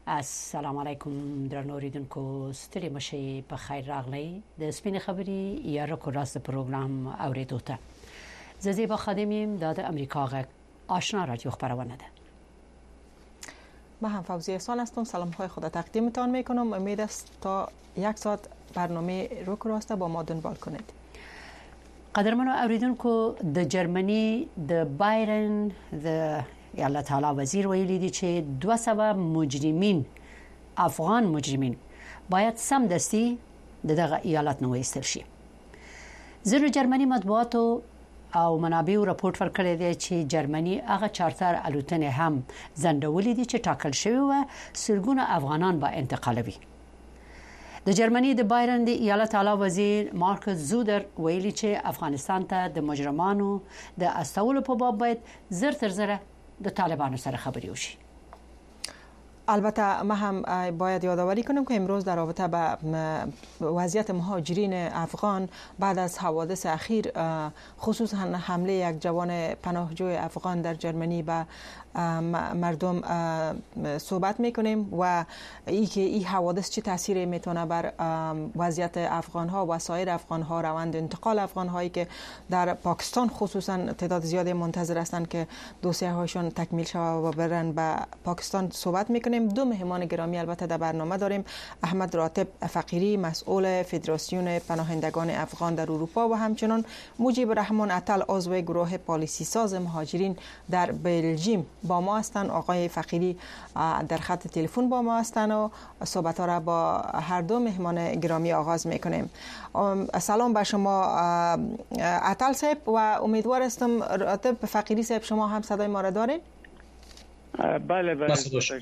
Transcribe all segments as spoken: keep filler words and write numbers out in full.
السلام علیکم درنو اوریدونکو ستړي مشي په خیر راغلی د سپینې خبري یا رکو راست پروګرام اوریدو ته زیبا خادمیم د امریکا غږ آشنا رادیو خبرونه ده. من هم فوزی احسان هستم. سلام های خود تقدیمتان میکنم. امید است تا یک ساعت برنامه رکو راسته با ما دنبال کنید. قدرمنو اوریدونکو د جرمنی د بایرن د الله تعالی وزیر ویلي دي چې دوه مجرمین افغان مجرمین باید سمدستي دغه ایالت نه وایستل شي. زیر جرمني مطبوعاتو او منابعو راپورټ ورکړی دی چې جرمني هغه چارتر الوتنې هم ځنډولې دي چې ټاکل شوی و سرګونه افغانان به انتقالوي. د جرمني د بایرن د ایالت اعلی وزیر مارک زودر ویلي چې افغانستان ته د مجرمانو د استولو په باب باید زر تر زره د طالبانو سره خبري وشي. البته ما هم باید یادآوری کنم که امروز در رابطه با وضعیت مهاجرین افغان بعد از حوادث اخیر خصوصا حمله یک جوان پناهجوی افغان در جرمنی به مردم صحبت میکنیم و ای که این حوادث چه تاثیری میتونه بر وضعیت افغان ها و سایر افغان ها، روند انتقال افغان هایی که در پاکستان خصوصا تعداد زیادی منتظر هستند که دوسیه هاشون تکمیل شود و برن به پاکستان صحبت میکنیم. دو مهمان گرامی البته در برنامه داریم. احمد راتب فقیری مسئول فدراسیون پناهندگان افغان در اروپا و همچنان مجیب رحمان عطل عضو گروه پالیسی ساز مهاجرین در بلژیم با ما هستند. آقای فقیری در خط تلفن با ما هستند و صحبت ها را با هر دو مهمان گرامی آغاز میکنیم. سلام به شما عطل صاحب و امیدوار هستم راتب فقیری صاحب شما هم صدای ما را دارین؟ بله بله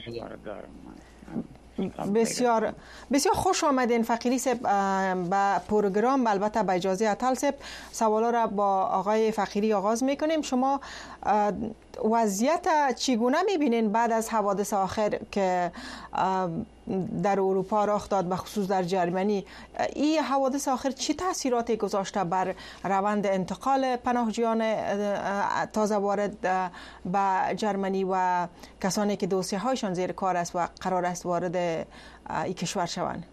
بسیار بسیار خوش آمدین فقیری صاحب به پروگرام. البته با اجازه عطل صاحب سوالا را با آقای فقیری آغاز میکنیم. شما وضعیت چگونه میبینین بعد از حوادث آخر که در اروپا رخ داد به خصوص در جرمنی؟ این حوادث آخر چه تاثیراتی گذاشته بر روند انتقال پناهجویان تازه وارد به جرمنی و کسانی که دوسیه هایشان زیر کار است و قرار است وارد این کشور شوند؟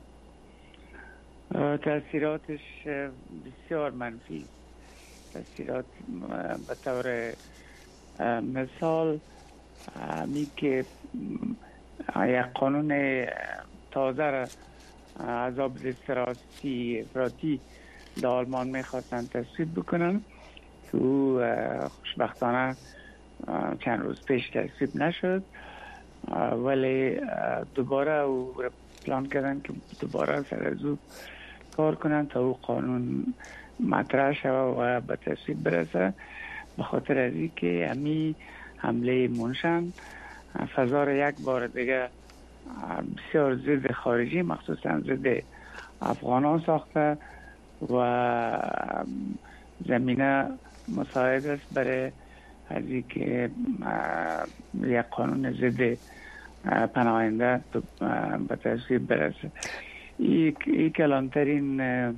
تاثیراتش بسیار منفی. تاثیرات به طور مثال می که یک قانون تازه را عذاب دسترسی افراطی در آلمان میخواستن تصویب بکنن که او خوشبختانه چند روز پیش تصویب نشد، ولی دوباره او پلان کردن که دوباره سر از او کار کنن تا او قانون مطرح شود و به تصویب برسه. به خاطر از این که همی حمله منشن فضا را یک بار دیگه بسیار ضد خارجی مخصوصا ضد افغانان ساخته و زمینه مساعد است برای از این که یک قانون ضد پناهنده به تصویب برسه. این کلانترین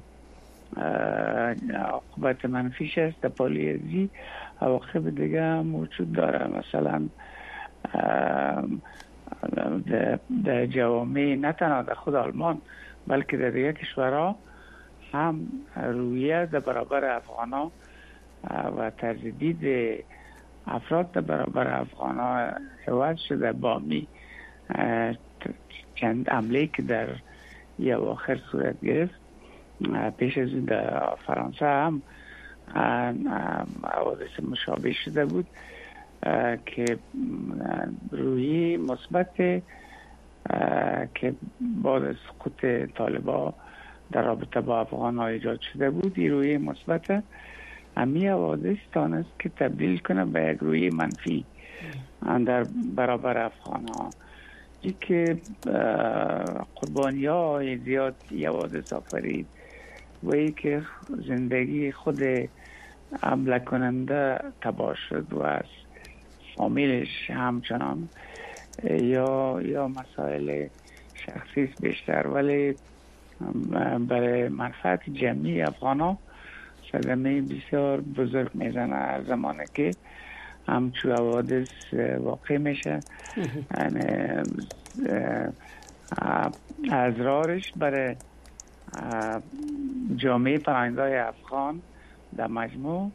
عاقبت منفیش است. در پالیزی عواقب دیگه موجود داره. مثلا در جوامع نه تنها در خود آلمان بلکه در دیگه کشورها هم رویه در برابر افغانا و تردید افراد در برابر افغانا عوض شده. بامی چند عمله که در یه اواخر صورت گرفت، پیش از این در فرانسه هم حوادث مشابه شده بود که روی مثبت که بعد از سقوط طالبان در رابطه با افغان ها ایجاد شده بود، این روی مثبت همی حوادث تانست که تبدیل کنه به یک روی منفی در برابر افغان ها. این که قربانی های زیاد حوادث آفرید و ای که زندگی خود حمله کننده تباه شد و از فامیلش همچنان یا یا مسائل شخصی بیشتر، ولی برای منفعت جمعی افغان ها صدمه بسیار بزرگ میزنه. هر زمانه که همچون حوادث واقع میشه. اضرارش برای جامعه پناهندگان افغان در مجموع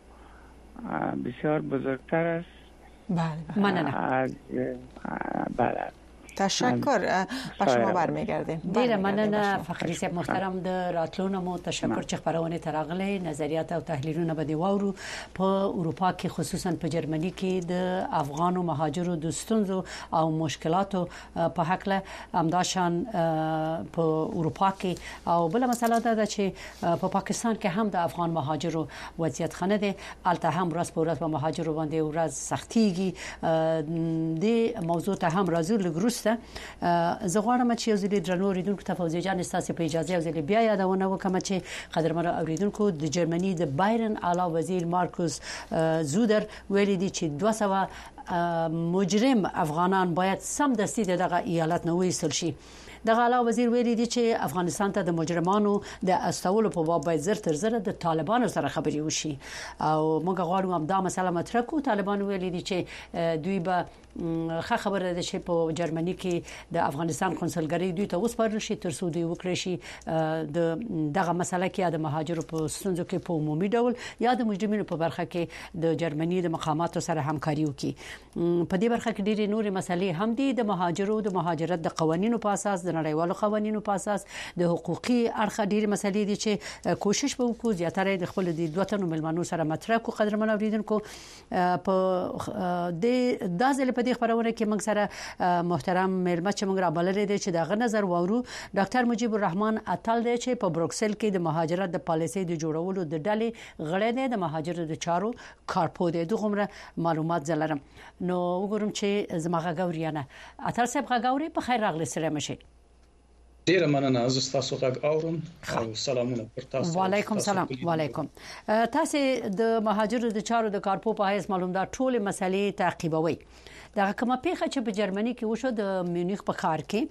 بسیار بزرگتر است. بله مننه. از بله تشکر. به شما برمیگردیم. ډیره مننه فخری صاحب محترم. د راتلونو مو تشکر چې خبرونه ترغلي نظریات او تحلیلونه به دی واورو. په اروپا کې خصوصا په جرمني کې د افغان او مهاجرو د ستونزو او مشکلاتو په حق له امداشان په اروپا کې او بل مسله ده چې په پاکستان کې هم د افغان مهاجرو وضعیت خنه دي. الته هم ورځ په ورځ په مهاجرو باندې ورځ سختيږي. د موضوع ته هم راځو لګروسته. زه غواړم چې یو ځل درنو ریدونکو ته فوزي جان ستاسو په اجازه یو ځل بیا یادونه وکم چې قدرمن اوریدونکو د جرمني د بایرن اعلی وزیر مارکوس زودر ویلي دي چې دوه سوه مجرم افغانان باید سم دستي دغه ایالت نه وېستل شي. دغه اعلی وزیر ویلي دي چې افغانستان ته د مجرمانو د استولو په باب باید زر تر زر د طالبانو سره خبري وشي او موږ غواړو هم دا مسله مطرح کړو. طالبان ویلي دي چې دوی به ښه خبره ده چې په جرمني کې د افغانستان کنسولګری دوی ته وسپارل شي تر څو دوی وکړي شي د دغه مسله کې د مهاجرو په ستونزو کې په عمومي ډول یا د مجرمینو په برخه کې د جرمني د مقاماتو سره همکاري وکړي. په دې برخه کې ډېری نورې مسلې هم دي. د مهاجرو د مهاجرت د قوانینو په اساس د نړیوالو قوانینو په اساس د حقوقي اړخ ډېری مسلې دي چې کوشش به وکړو زیاتره د خپل د دوه تنو ملمنو سره مطرح کو. قدرمن اوریدونکو په د دازل په دې خبرونه کې موږ سره محترم ملمت چې موږ را بللې دي چې دغه نظر وورو. ډاکټر مجيب الرحمن اتل دی چې په بروکسل کې د مهاجرت د پالیسۍ د جوړولو د ډلې غړی دی. د مهاجرت د چارو کارپو دی. دغه معلومات زلرم نو وګورم چې زمغه غوریانه اتل صاحب غاوري په خیر راغلی سره مشه. ډیره مننه. از تاسو غږ اورم او سلامونه پر تاسو. وعلیکم سلام. وعلیکم. تاسو د مهاجرو د چارو د کارپو په حیث معلومات ټول مسلې تعقیبوي. دا کومه پیښه چې په جرمني کې وشو د میونخ په ښار کې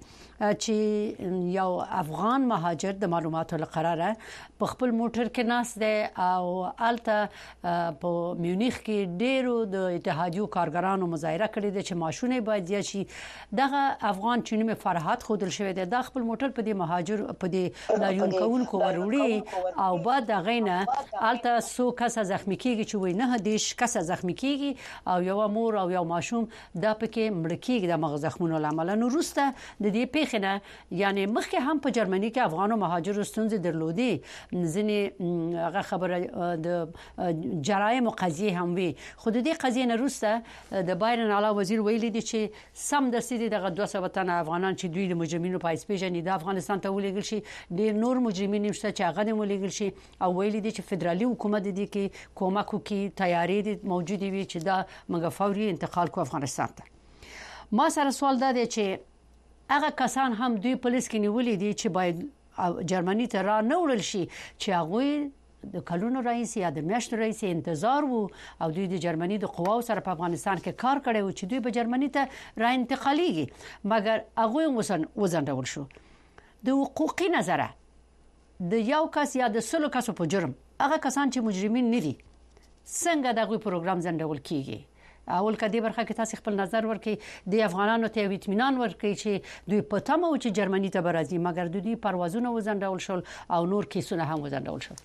چې یو افغان مهاجر د معلوماتو لپاره په خپل موټر کې ناس دی او الته په میونخ کې ډیرو د اتحادیو کارګرانو مظاهره کړې ده چې ماشونه باید زیات شي. دغه افغان چې نوم فرحات خودل شوی دی د خپل موټر په دې مهاجر په دې لاریون کوونکو وروړي او بعد د غینه الته سو کس زخمی کیږي چې وای نه دیش کس زخمی کیږي او یو مور او یو ماشوم دا پکې مړ کیږي د مغز زخمونو لامل. نو روسته د دې پیښې نه یعنی مخکې هم په جرمني کې افغانو مهاجرو ستونزې درلودي. ځینې هغه خبره د جرایم قضیه هم وي. خو د دې قضیه نه روسته د بایرن اعلی وزیر ویلي دي چې سم د سیدي دغه دوه سوه تنه افغانان چې دوی د مجرمینو په اسپیژنې د افغانستان ته ولېږل شي. ډېر نور مجرمین نشته چې هغه د ولېږل شي او ویلي دي چې فدرالي حکومت دي کې کومک کوي تیاری دي موجود وي چې دا موږ فوري انتقال کو افغانستان ته. ما سره سوال ده چې هغه کسان هم دوی پولیس کې نیولې دي چې باید جرمني ته را نه وړل شي چې هغه د کلونو رئیس یا د میاشتو رئیس انتظار وو او دوی د جرمني د قواو سره په افغانستان کې کار کړی و چې دوی به جرمني ته را انتقالېږي مګر هغه وسن وزندول شو. د حقوقي نظره د یو کس یا د سلو کسو په جرم هغه کسان چې مجرمین نه دي څنګه دغه پروګرام زندول کیږي؟ اول کدی برخه کې تاسو خپل نظر ورکړئ. د افغانانو ته اطمینان ورکړئ چې دوی په تمه و چې جرمني ته برازي مګر دوی پروازونه وزندول شول او نور کیسونه هم وزندول شول.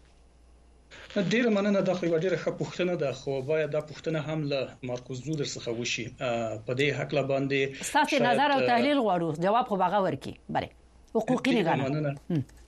ډیره مننه. دا خو ډیره ښه پوښتنه ده خو باید دا پوښتنه هم له مارکوس زودر څخه وشي. په دې حق لا باندې ستاسو نظر او تحلیل غواړو. جواب خو باغه ورکړي. بله حقوقي نگاه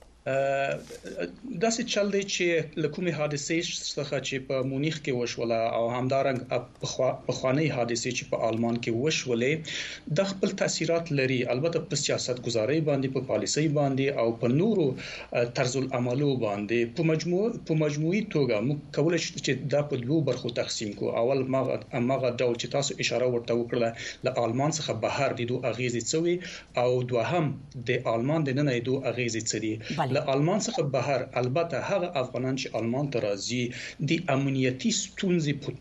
دا څه چل دی چې لکومي حادثه څخه چې په مونیخ کې وشوله او همدارنګ په خوانی حادثه چې په آلمان کې وشولې د خپل تاثیرات لري البته په سیاست گزاري باندې په پالیسي باندې او په نورو طرز العملو باندې په مجموع په مجموعي توګه موږ کولای شو چې دا په دوه برخو تقسیم کو. اول ماغه ماغه ډول چې تاسو اشاره ورته وکړه له آلمان څخه بهر دي دوه اغیزې څوي او دوهم د آلمان د نن دوه اغیزې څدي. له آلمان څخه بهر البته هغه افغانان چې آلمان ته راځي د امنیتي ستونزې په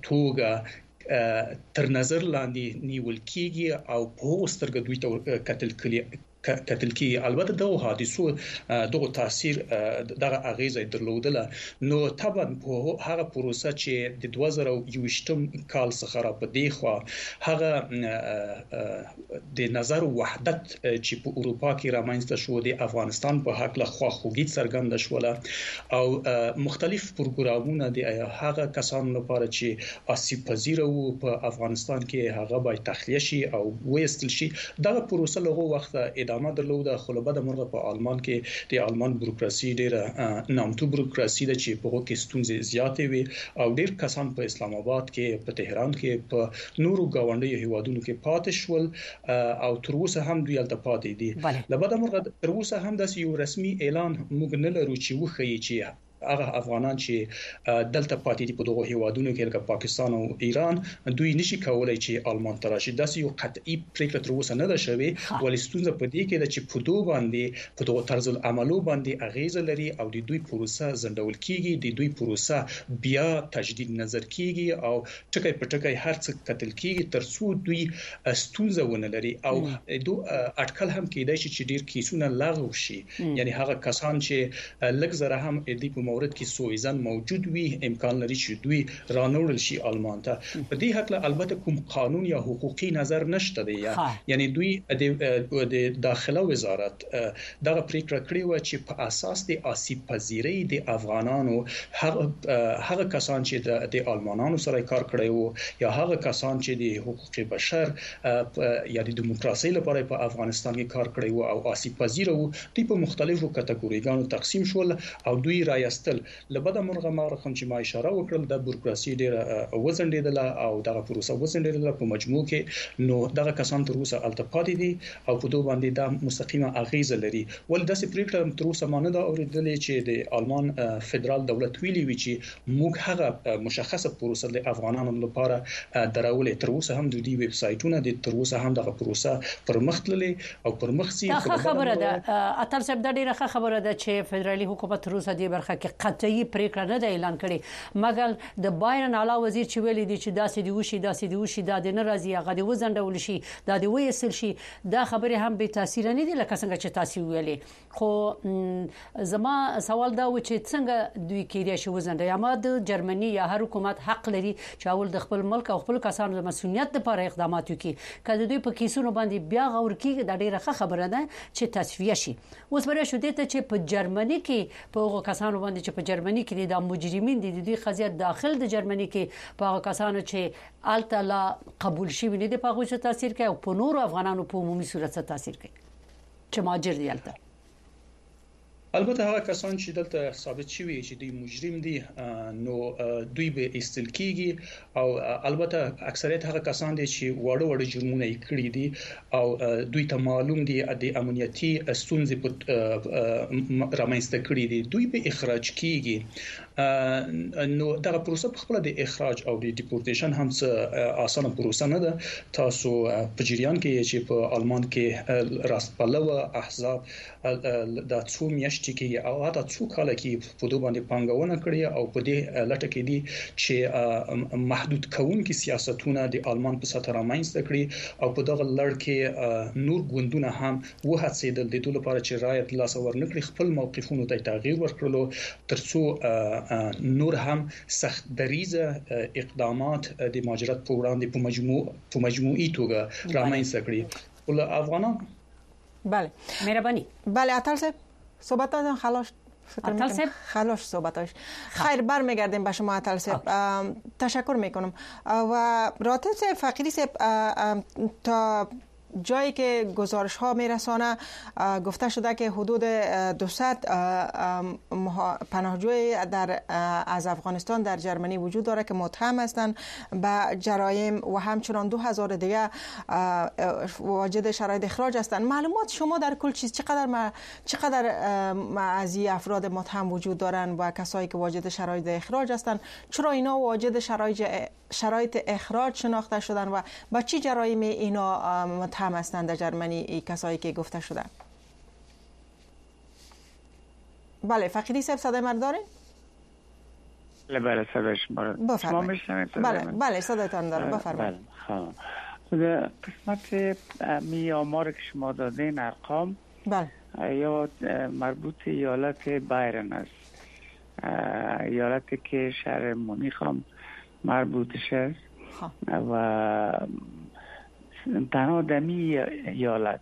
توګه تر نظر لاندې نیول کیږي او په سترګې دوی ته کتل کتل کی. البته دغه حادثو دغه تاثیر دغه اغیزه درلودله. نو طبعا په هغه پروسه چې د دوه زره او یوویشتم کال څخه را پدې خو هغه د نظر وحدت چې په اروپا کې رامنځته شو د افغانستان په حق له خواخوږي څرګنده شوله او مختلف پروګرامونه د هغه کسانو لپاره چې آسیب پذیر وو په افغانستان کې هغه باید تخلیه شي او وېستل شي. دغه پروسه له وخت ادامه درلوده. خو له بده مرغه په آلمان کې د آلمان بروکراسي ډیره نامتو بروکراسي ده چې په هغه کې ستونزې زیاتې وي او ډیر کسان په اسلام آباد کې په تهران کې په نورو گاونډي هیوادونو کې پاتې شول او تر اوسه هم دوی الته پاتې دي. له بده مرغه تر اوسه هم داسې یو رسمي اعلان موږ نه لرو چې وښیي چې هغه افغانان چې دلته پاتې دي په دغه هیوادونو کې لکه پاکستان او ایران دوی نشي کولای چې آلمان ته راشي. داسې یو قطعي پریکړه تر اوسه نه ده شوې. ولې ستونزه په دې کې ده چې په دوه باندې په دغه طرز العملو باندې اغیزه لري او د دوی پروسه زندول کیږي، د دوی پروسه بیا تجدید نظر کیږي او ټکی په ټکی هر څه کتل کیږي ترڅو دوی ستونزه ونه لري او دوی اټکل هم کېدای شي چې ډیر کیسونه لغوه شي. یعنی هغه کسان چې لږ زره هم د په مورد کې سوءظن موجود وي امکان لري چې دوی رانوړل شي آلمان ته. په دې حق البته کوم قانون یا حقوقي نظر نشته دی. یعنی دوی د داخله وزارت دغه پریکړه کړې و چې په اساس د آسیب پذیری د افغانانو هغه کسان چې د آلمانانو سره کار کړی وو یا هغه کسان چې د حقوق بشر یا د دیموکراسي لپاره په افغانستان کې کار کړی وو او آسیب پذیر وو دوی په مختلفو کټګوریګانو تقسیم شول او دوی رايستل. لبده مرغه ما رقم چې ما اشاره وکړل د بروکراسي ډیره وزندیدله او دغه پروسه وزندیدله په مجموع کې. نو دغه کسان تر اوسه التپاتې دي او په دوه باندې د مستقیمه اغیزه لري. ول داسې پریکړه تر اوسه مانه دا اوریدلې چې د آلمان فدرال دولت ویلي وی چې موږ هغه مشخصه پروسه د افغانانو لپاره درولې. تر اوسه هم د دې ویب سایټونو د تر اوسه هم دغه پروسه پر مخ تللې او پر مخ سي. خبره ده اتل صاحب د ډیره خبره ده چې فدرالي حکومت تر اوسه د برخه کې قطعي پریکړه نه ده اعلان کړي. مګر د بایرن اعلی وزیر چې ویلي دي چې داسې دی وشي داسې دی وشي دا د ناراضي هغه د وزندول شي دا د وېسل شي دا خبره هم به تاثیر نه دي لکه څنګه چې تاسو ویلي. خو زما سوال دا و چې څنګه دوی کېدای شي وزند یا ما د جرمني یا هر حکومت حق لري چې اول د خپل ملک او خپل کسانو د مسؤلیت لپاره اقدامات وکړي. کله دوی په کیسونو باندې بیا غور کیږي دا ډیره خبره ده چې تصفیه شي. اوس بره شو دته چې په جرمني کې په هغه کسانو باندې چې په جرمني کې د مجرمین دي د قضیه داخل د جرمني کې په هغه کسانو چې التلا قبول شي نه دي په هغه څه تاثیر کوي او په نورو افغانانو په عمومي صورت څه تاثیر کوي چې ماجر دی الته. البته هغه کسان چې دلته ثابت شوی چې دوی مجرم دي نو دوی به استل کیږي او البته اکثریت هغه کسان دي چې وړو وړو جرمونه کړی دي او دوی ته معلوم دي د امنیتي ستونزې په رامنځته کړی دي دوی به اخراج کیږي. نو دغه پروسه په خپل د اخراج او د ډیپورټیشن هم څه اسانه پروسه نه ده. تاسو په جریان کې چې په آلمان کې راستپلوه احزاب د څو میاشتې کې او حتی څو کال کې په دوه باندې پانګونه کړې او په دې لټه کې دي چې محدود کوونکي سیاستونه د آلمان په سطح رامنځته کړي او په دغه لړ کې نور ګوندونه هم وهڅېدل د دوی لپاره چې رایت لاس ورنکړي خپل موقفونو ته تغییر ورکړلو ترڅو نور هم سخت دریزه اقدامات د مهاجرت په وړاندې په مجموع په مجموعي توګه رامنځته کړي. ول افغانان بله مهربانی بله اتل صاحب صحبتاتون خلاص اتل صاحب خلاص صحبتاش خیر برمیگردیم به شما اتل صاحب. تشکر میکنم و راتب صاحب فقیری صاحب تا جایی که گزارش ها میرسانه گفته شده که حدود دویست پناهجوی در از افغانستان در جرمنی وجود داره که متهم هستند به جرایم و همچنان دو هزار دیگه واجد شرایط اخراج هستند. معلومات شما در کل چیز چقدر چقدر از این افراد متهم وجود دارن و کسایی که واجد شرایط اخراج هستند چرا اینا واجد شرایط شرایط اخراج شناخته شدن و با چه جرایم اینا متهم هستند در جرمنی کسایی که گفته شده؟ بله فقیری صاحب صدای من دارین؟ بله صدای شما رو شما میشنوید؟ بله بله صدایتان دارم بفرمایید. خود قسمت می آمار که شما دادین ارقام بله یا مربوط ایالت بایرن است، ایالتی که شهر مونیخ هم مربوطش است و تنها دمی ایالت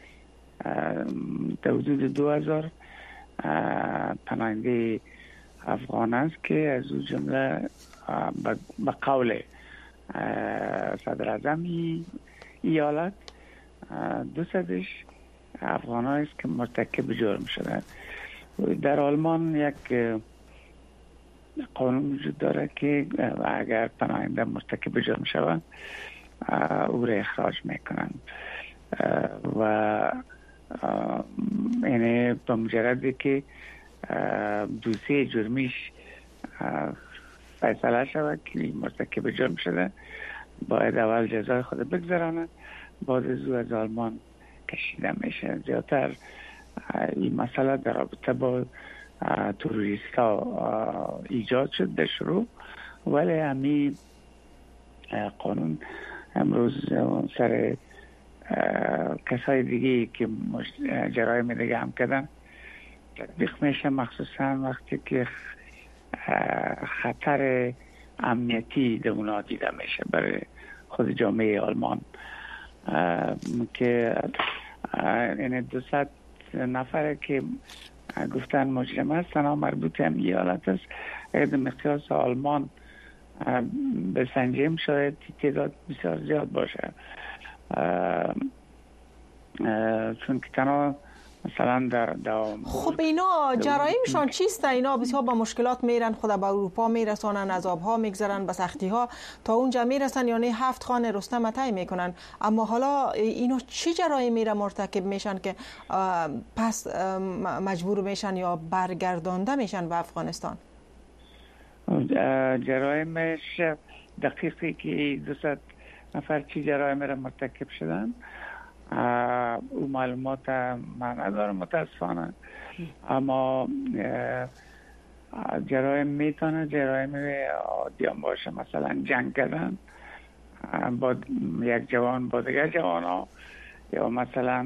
در حدود دو هزار پناهنده افغان است که از اون جمله به قول صدر اعظم ایالت دوصدش افغان است که مرتکب جرم شدند. در آلمان یک قانون وجود داره که اگر پناهنده مرتکب جرم شود او را اخراج میکنند و یعنی به مجردی که دوسیه جرمیش فیصله شود که مرتکب جرم شده باید اول جزای خود بگذرانه، بعد از او از آلمان کشیده میشه. زیادتر این مسئله در رابطه با تروریست ها ایجاد شد در شروع، ولی همین قانون امروز سر کسای دیگه که جرایم دیگه هم کردن تطبیق میشه، مخصوصا وقتی که خطر امنیتی در اونا دیده میشه برای خود جامعه آلمان که این دوصد نفره که گفتن مجرم هستن ها مربوط هم ایالت است. اگر مقیاس آلمان بسنجیم شاید تعداد بسیار زیاد باشه، چون که تنها مثلا در دوام. خب اینا جرایمشان چیست؟ اینا بسیار با مشکلات میرن، خود به اروپا میرسانن، عذابها میگذرن، به سختی ها تا اونجا میرسن، یعنی هفت خانه رستم طی میکنن. اما حالا اینا چی جرایم میره مرتکب میشن که پس مجبور میشن یا برگردانده میشن به افغانستان؟ جرایمش دقیقی که دوصد نفر چی جرایم را مرتکب شدن او معلومات من ندارم متاسفانه، اما جرایم میتونه جرایم عادی هم باشه، مثلا جنگ کردن با یک جوان با دیگر جوان ها، یا مثلا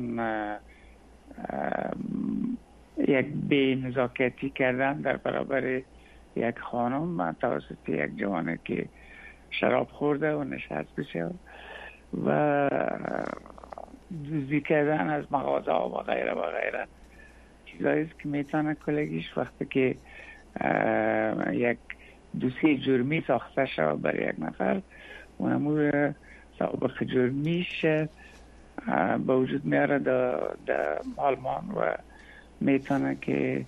یک بی نزاکتی کردن در برابر یک خانم توسط یک جوانه که شراب خورده و نشست بشه و دوزی کردن از مغازه ها و غیره و غیره. چیزایی است که میتونه کلگیش وقتی که یک دوسیه جرمی ساخته شود برای یک نفر و امور سابق جرمیش به وجود میاره در آلمان و میتونه که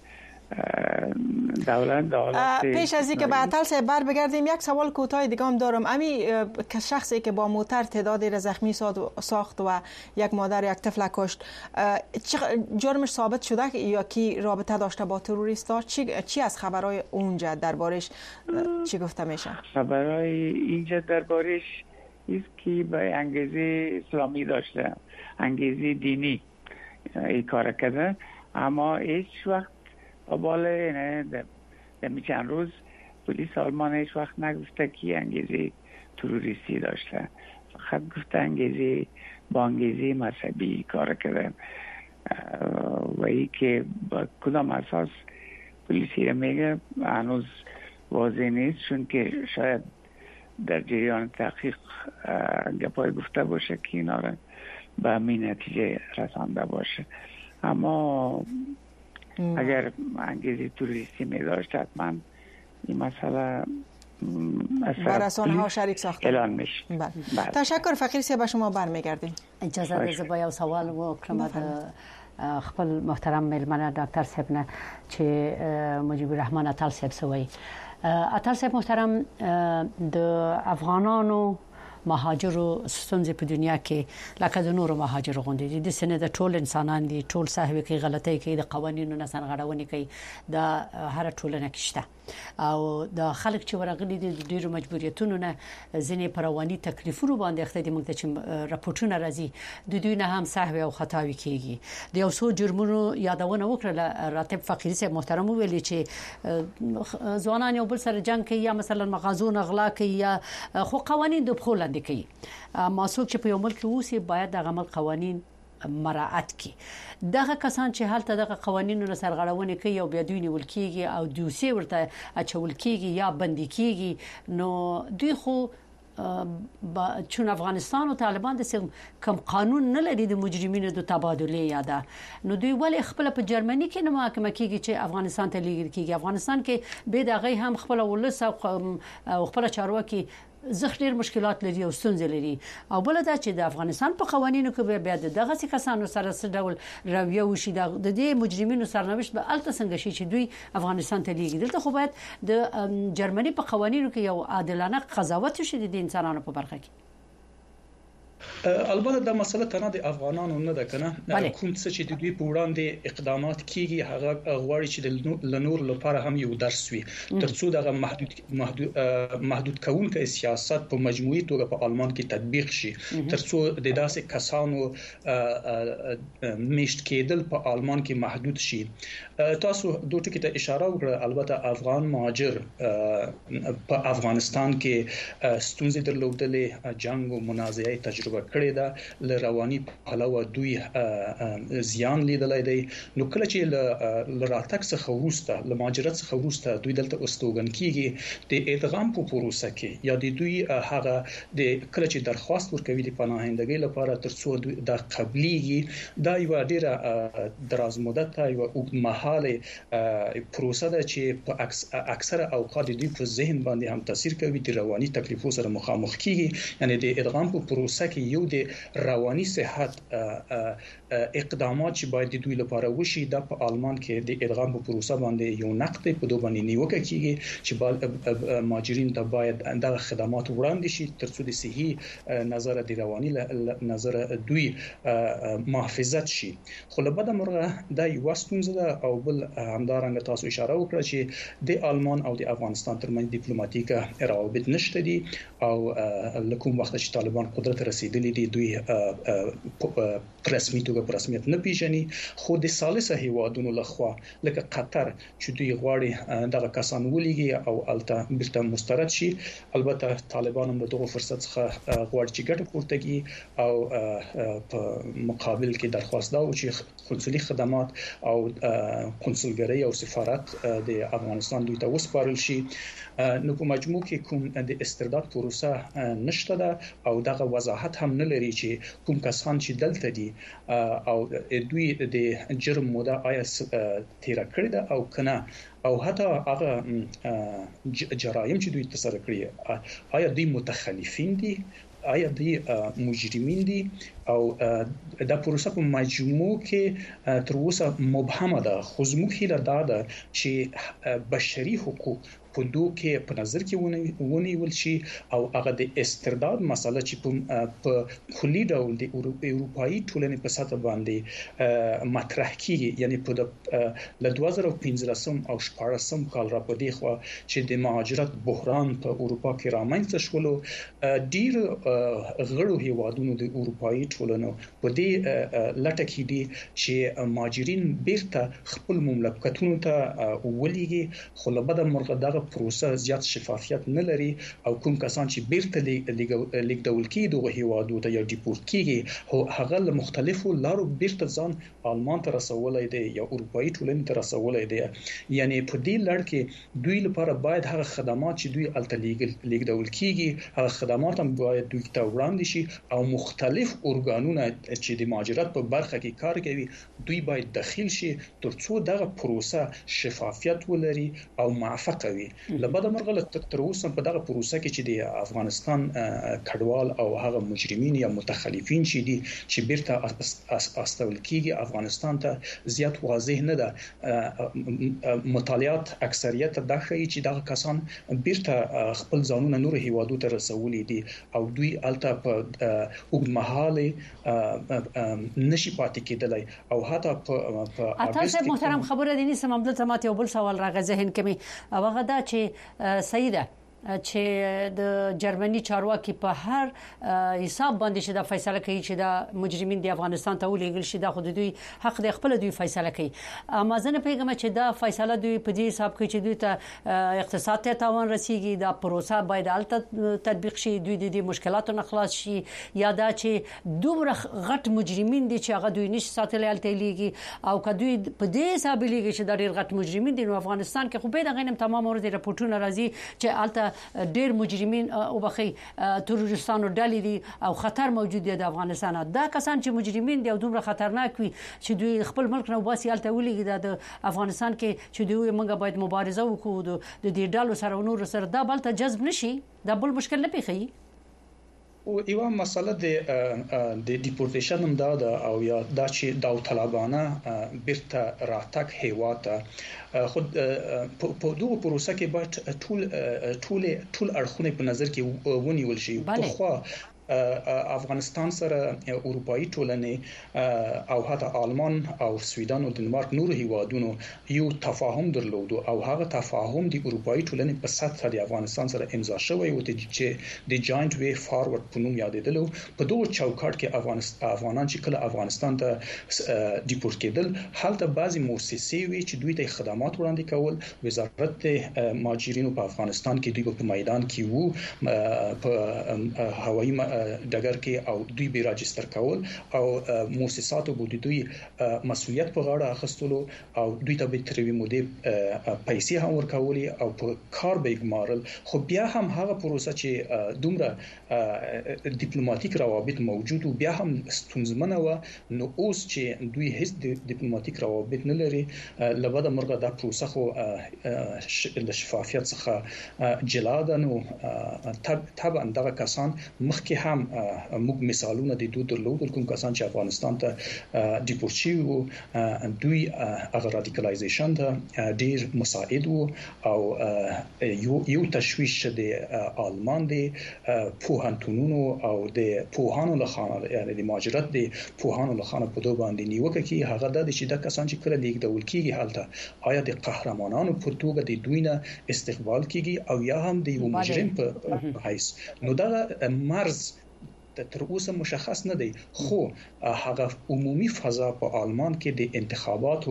دولت دولت پیش از اینکه به عطل صاحب بر بگردیم یک سوال کوتاه دیگه هم دارم. امی شخصی که با موتر تعدادی را زخمی ساخت و یک مادر یک طفل کشت، جرمش ثابت شده یا کی رابطه داشته با تروریستا؟ چی چی از خبرای اونجا دربارش چی گفته میشه؟ خبرای اینجا دربارش است که به انگیزه اسلامی داشته، انگیزه دینی این کار کرده، اما هیچ وقت بالا نه دمی چند روز پلیس آلمان هیچ وقت نگفته که انگیزه تروریستی داشته، فقط گفته انگیزه با انگیزه مذهبی کار کرده و ای که با کدام اساس پلیسی میگه هنوز واضح نیست، چون که شاید در جریان تحقیق گپای گفته باشه که اینا را به همین نتیجه رسانده باشه. اما اگر انگیزه توریستی می داشت حتما این مسئله با رسانه ها شریک ساخته اعلان میشه. بله. بله. تشکر فقیر صاحب، به شما برمیگردیم. اجازه ده با یو سوال وکړم د خپل محترم میلمنه ډاکټر صاحب نه چې مجيب الرحمن اتل صاحب سوی اتل صاحب محترم د افغانانو مهاجرو ستونزې په دنیا کې لکه د نورو مهاجرو غونډې دي، د سینې د ټول انسانان دي، ټول صاحب کې غلطۍ کوي، د قوانینو نه سرغړونې کوي، د هر ټولنه کې شته. او د خلک چې ورغلي دي د ډیرو مجبوریتونو نه ځینې پرواني تکلیفونو باندې اخته دي موږ ته چې راپورټونه راځي د دوی نه هم سهو او خطاوي کیږي د یو څو جرمونو یادونه وکړه راتب فقيري صاحب محترم ویلي چې ځوانان یو بل سره جنگ کوي یا مثلا مغازون اغلا کوي یا خو قوانين د بخولاندې کوي ماسوک چې په یو ملک اوسي باید د عمل قوانين مراعات کی دغه کسان چې حالت دغه قوانینو سرغړونه کوي او بیا دوی نیول کیږي او دوی ورته اچول کیږي یا بندي کیږي نو دوی خو چون افغانستان او طالبان د کوم قانون نه لري د مجرمینو د تبادله یاده نو دوی ولې خپل په جرمني کې نه محاکمه کیږي چې افغانستان ته لیږل کیږي افغانستان کې به دغه هم خپل ولس او خپل چارواکي زخیر مشکلات لري او ستونزې لري او بل دا چې د افغانستان په قوانینو کې به دغه څه کسانو سره څه ډول رویه وشي د دې مجرمینو سرنوشت به الته څنګه شي چې دوی افغانستان ته لیږي دلته خو باید د جرمني په قوانینو کې یو عادلانه قضاوت وشي د انسانانو په برخه کې البته دا مسله تنه د افغانانو نه ده کنه کوم څه چې د دوی په وړاندې اقدامات کیږي هغه غواړي چې د لنور لپاره هم یو درس وي ترڅو دغه محدود محدود محدود کونکي سیاست په مجموعي توګه په آلمان کې تطبیق شي ترڅو د داسې کسانو میشت کېدل په آلمان کې محدود شي تاسو دوه ټکي ته اشاره وکړه البته افغان مهاجر په افغانستان کې ستونزې درلودلې جنگ او منازعه تجربه کړې ده ل رواني پلوه دوی زیان لیدلای دی نو کله چې ل راتګ څخه وروسته ل مهاجرت څخه وروسته دوی دلته استوګن کیږي د ادغام په پروسه کې یا د دوی هغه د کله چې درخواست ورکوي د پناهندګۍ لپاره ترڅو د قبليږي دا یو ډیره دراز مدته یو اوږدمهاله پروسه ده چې په اکثره اوقات دوی په ذهن باندې هم تاثیر کوي د رواني تکلیفو سره مخامخ کیږي یعنی د ادغام په پروسه کې یو د رواني صحت اقدامات چې باید د دوی لپاره وشي د په آلمان کې د ادغام په پروسه باندې یو نقد په دوه باندې نیوکه کیږي چې مهاجرین ته باید دغه خدمات وړاندې شي ترڅو د صحي نظر د رواني نظر دوی محافظت شي خو له بده مرغه د یو ستونزه ده او بل همدارنګه تاسو اشاره وکړه چې د آلمان او د افغانستان ترمنځ ډیپلوماټیک روابط نشته دي او لکه وخت چې طالبان قدرت رسیدلی دي دوی رسمي توګه په رسمیت نه پیژني خو د ثالثه هیوادونو لخوا لکه قطر چې دوی غواړي دغه کسان ولېږي او الته بیرته مسترد شي البته طالبان هم دغه فرصت څخه غواړي چې ګټه پورته کړي او په مقابل کې درخواست دا و چې قونسلي خدمات او قونسلګرۍ او سفارت د افغانستان دوی ته وسپارل شي نو په مجموع کې کوم د استرداد پروسه نشته ده او دغه وضاحت هم نه لري چې کوم کسان چې دلته دي او دوی د جرم موده آیا تیر کړی ده او کنه او حتی هغه جرایم چې دوی تسره کړی آیا دوی متخلفین دي آیا دوی مجرمین دي او د پروسه په مجموع کې تر اوسه مبهمه ده خو زموږ هیله دا ده چې بشري حقوق په دوه کې په نظر کې ونیول شي او هغه د استرداد مسله چې په کلی ډول د اروپאי ټولنې په سطح باندې مطرح کیږي یعنی په د دوه زره پنځلسم او شپاړسم کال را پدې خو چې د مهاجرت بحران په اروپا کې رامنځته شول ډیر غړو هیوادونو د اروپאי ټولنو په دې لټه کې دي چې مهاجرین بیرته خپل مملکتونو ته ولېږي خو له بده مرغه دغه پروسه زیات شفافیت نه لري او کوم کسان چې بیرته لیکدول کیږي دغه هیوادو ته یا ډیپورت کیږي هو هغه له مختلفو لارو بیرته ځان آلمان ته رسولای دي یا اروپאי ټولنې ته رسولای دي یعنی په دې لړ کې دوی لپاره باید هغه خدمات چې دوی الته لیکدول کیږي هغه خدمات هم باید دوی ته وړاندې شي او مختلف ارګانونه چې د مهاجرت په برخه کې کار کوي دوی باید داخل شي ترڅو دغه پروسه شفافیت ولري او موفق وي لبعد مرغله تر اوسه په دغه پروسه کې چې د افغانستان کډوال او هغه مجرمین یا متخلفین چې دي چې بیرته استول کیږي افغانستان ته زیات واضح نه ده. مطالعات اکثریت دا ښیي چې دغه کسان بیرته خپل ځانونه نور هیوادو ته رسولي دي او دوی الته په اوږدمهاله نشي پاتې کېدلی او حتی په تاسو محترم خبره دي نسم عبدالله تمات یو بل سوال راغی ذهن کې مې هغه دا چې سیده چې د جرمني چارواکي په هر حساب باندې چې دا فیصله کوي چې دا مجرمین د افغانستان ته ولېږل شي دا خود دوی حق د خپل دوی فیصله کوي. اما زه نه پیغام چې دا فیصله دوی په دې حساب کوي چې دوی ته اقتصاد ته تاوان رسیږي دا پروسه باید الته تطبیق شي دوی د مشکلاتو نه خلاص شي یا دا چې دومره غټ مجرمین دي چې هغه دوی نشي ساتلی الته لیږي او که دوی په دې حساب لیږي چې دا ډېر غټ مجرمین دي نو افغانستان کې خو به د غنم تمام ورته راپورټونه راځي چې الته ډېر مجرمین او بخي تروریستانو ډلې دي او خطر موجود دی د افغانستان. دا کسان چې مجرمین دي او دومره خطرناک وي چې دوی خپل ملک نه وباسي الته ولېږي د افغانستان کې چې دوی موږ باید مبارزه وکړو د دې ډلو سره نور سره دا بل ته جذب نشي دا بل مشکل نه پیخي. او یو مسله د د ډیپورټیشن هم دا ده او یا دا چې داوطلبانه بیرته راتګ هیواد خود په دغه پروسه کې باید ټول ټول ټول اړخونه په نظر کې ونیول شي. خو افغانستان سره اروپאי ټولنې او حتی آلمان او سویډن او دنمارک نور هیوادونو یو تفاهم درلود او هغه تفاهم د اروپאי ټولنې په سطح د افغانستان سره امضا شوی او چې د جاینټ وی فارورډ په نوم یادېدل. په دغه چوکاټ کې افغانان چې کله افغانستان ته ډیپورټ کېدل هلته بعضی مؤسسې وی چې دوی ته خدمات وړاندې کول. وزارت مهاجرینو په افغانستان کې دوی په میدان کې وو په هوایي ډګر کې او دوی به راجستر کول او مؤسساتو بودی دوی مسؤلیت په غاړه اخستلو او دوی ته به تروي مودې پیسې هم ورکولي او په کار به ګمارل. خو بیا هم هغه پروسه چې دومره ډیپلوماټیک روابط موجود او بیا هم ستونزمنه و نو اوس چې دوی هیڅ ډیپلوماټیک روابط نه لري لبد مرغه دا پروسه خو د شفافیت څخه جلا ده. نو طبعا دغه کسان مخکې هم موږ مثالونه د دوه درلودل کوم کسان چې افغانستان ته ډیپورټ شي وو دوی هغه رادیکالایزیشن ته ډیر مساعد وو او یو یو تشویش د آلمان دی پوهنتونونو او د پوهانو لخوا یعنی د مهاجرت د پوهانو لخوا په دوه باندې نیوکه کې هغه د چې د کسان چې کله لیک ډول کیږي حالته آیا د قهرمانانو پر توګه د دوی نه استقبال کیږي او یا هم د یو مجرم په حیث. نو دا مرز تر اوسه مشخص نه دی خو هغه عمومي فضا په آلمان کې د انتخاباتو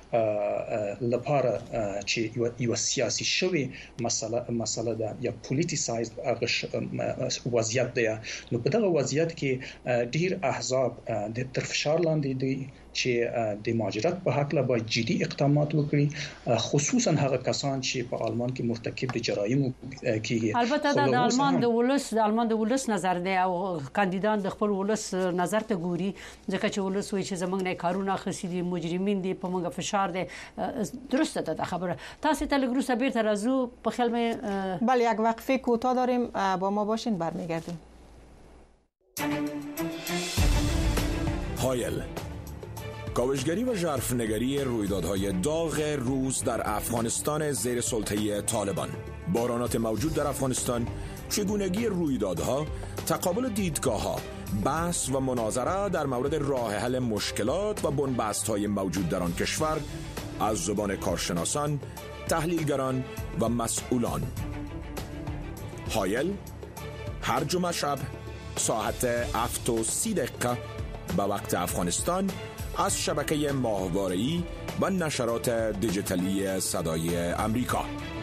لپاره چې یو سیاسي شوی مسله مسله ده یا پولیټیسایز وضعیت دی. نو په دغه وضعیت کې ډیر احزاب د تر فشار لاندې دي چې د مهاجرت په حق له باید جدي اقدامات وکړي خصوصا هغه کسان چې په آلمان کې مرتکب د جرایمو کیږي. البته د آلمان د ولس د آلمان د ولس نظر دی او کاندیدان د خپل ولس نظر ته ګوري ځکه چې ولس وایي چې زمونږ نه کارونه خسي دي مجرمین دي په موږ فشار دي. درسته ده خبره. تاسو ته لګرو سبیر تر ازو په خیال مې بله یک وقفه کوتاه داریم با ما باشین برمیگردیم. هایل کاوشگری و ژرفنگری رویدادهای داغ روز در افغانستان زیر سلطه طالبان، بحرانات موجود در افغانستان، چگونگی رویدادها، تقابل دیدگاه‌ها، بحث و مناظره در مورد راه حل مشکلات و بنبست‌های موجود در آن کشور از زبان کارشناسان، تحلیلگران و مسئولان. هایل هر جمعه شب ساعت هفت و سی دقیقه به وقت افغانستان از شبکه ماهواره‌ای و نشرات دیجیتالی صدای امریکا.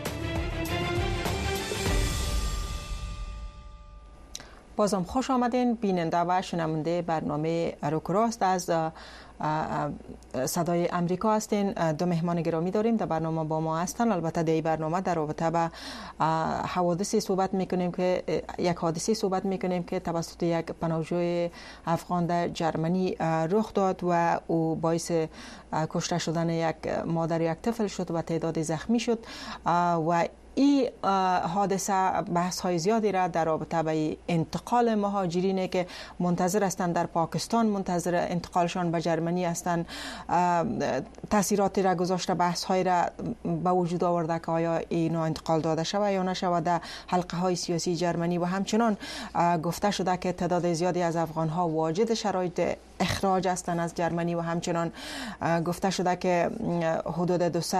بازم خوش آمدین بیننده و شنونده برنامه روکراست از صدای امریکا هستین. دو مهمان گرامی داریم در برنامه با ما هستن. البته در این برنامه در رابطه با حوادثی صحبت میکنیم که یک حادثه صحبت میکنیم که توسط یک پناهجوی افغان در جرمنی رخ داد و او باعث کشته شدن یک مادر یک طفل شد و تعداد زخمی شد و این حادثه بحث های زیادی را در رابطه به انتقال مهاجرینی که منتظر هستند در پاکستان، منتظر انتقالشان به جرمنی هستند، تاثیراتی را گذاشته، بحث های را به وجود آورده که آیا اینا انتقال داده شود یا نشود در حلقه های سیاسی جرمنی، و همچنان گفته شده که تعداد زیادی از افغان ها واجد شرایط اخراج هستند از جرمنی، و همچنان گفته شده که حدود دویست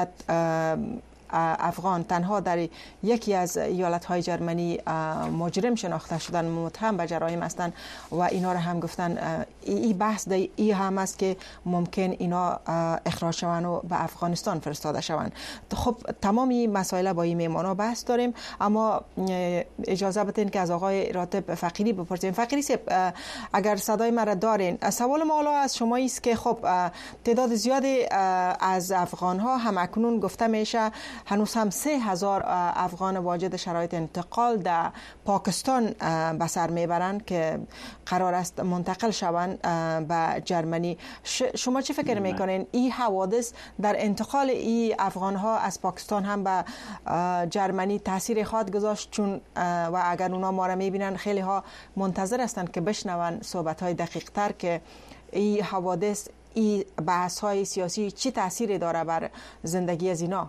افغان تنها در یکی از ایالت‌های جرمنی مجرم شناخته شدن، متهم به جرایم هستند، و اینا را هم گفتن این بحث در این هم است که ممکن اینا اخراج شوند و به افغانستان فرستاده شوند. خب تمام این مسائل با این میمانا بحث داریم، اما اجازه بدین که از آقای راتب فقیری بپرسیم. فقیری صاحب، اگر صدای مرا دارین، سوال ما از شما است که خب تعداد زیادی از افغان ها هم اکنون گفته میشه هنوز هم سه هزار افغان واجد شرایط انتقال در پاکستان به سر میبرند که قرار است منتقل شوند به جرمنی. شما چه فکر میکنین این حوادث در انتقال این افغان ها از پاکستان هم به جرمنی تاثیر خواهد گذاشت؟ چون و اگر اونا ما را میبینن خیلی ها منتظر هستند که بشنون صحبت های دقیق تر که این حوادث، این بحث های سیاسی چی تاثیری داره بر زندگی از اینا.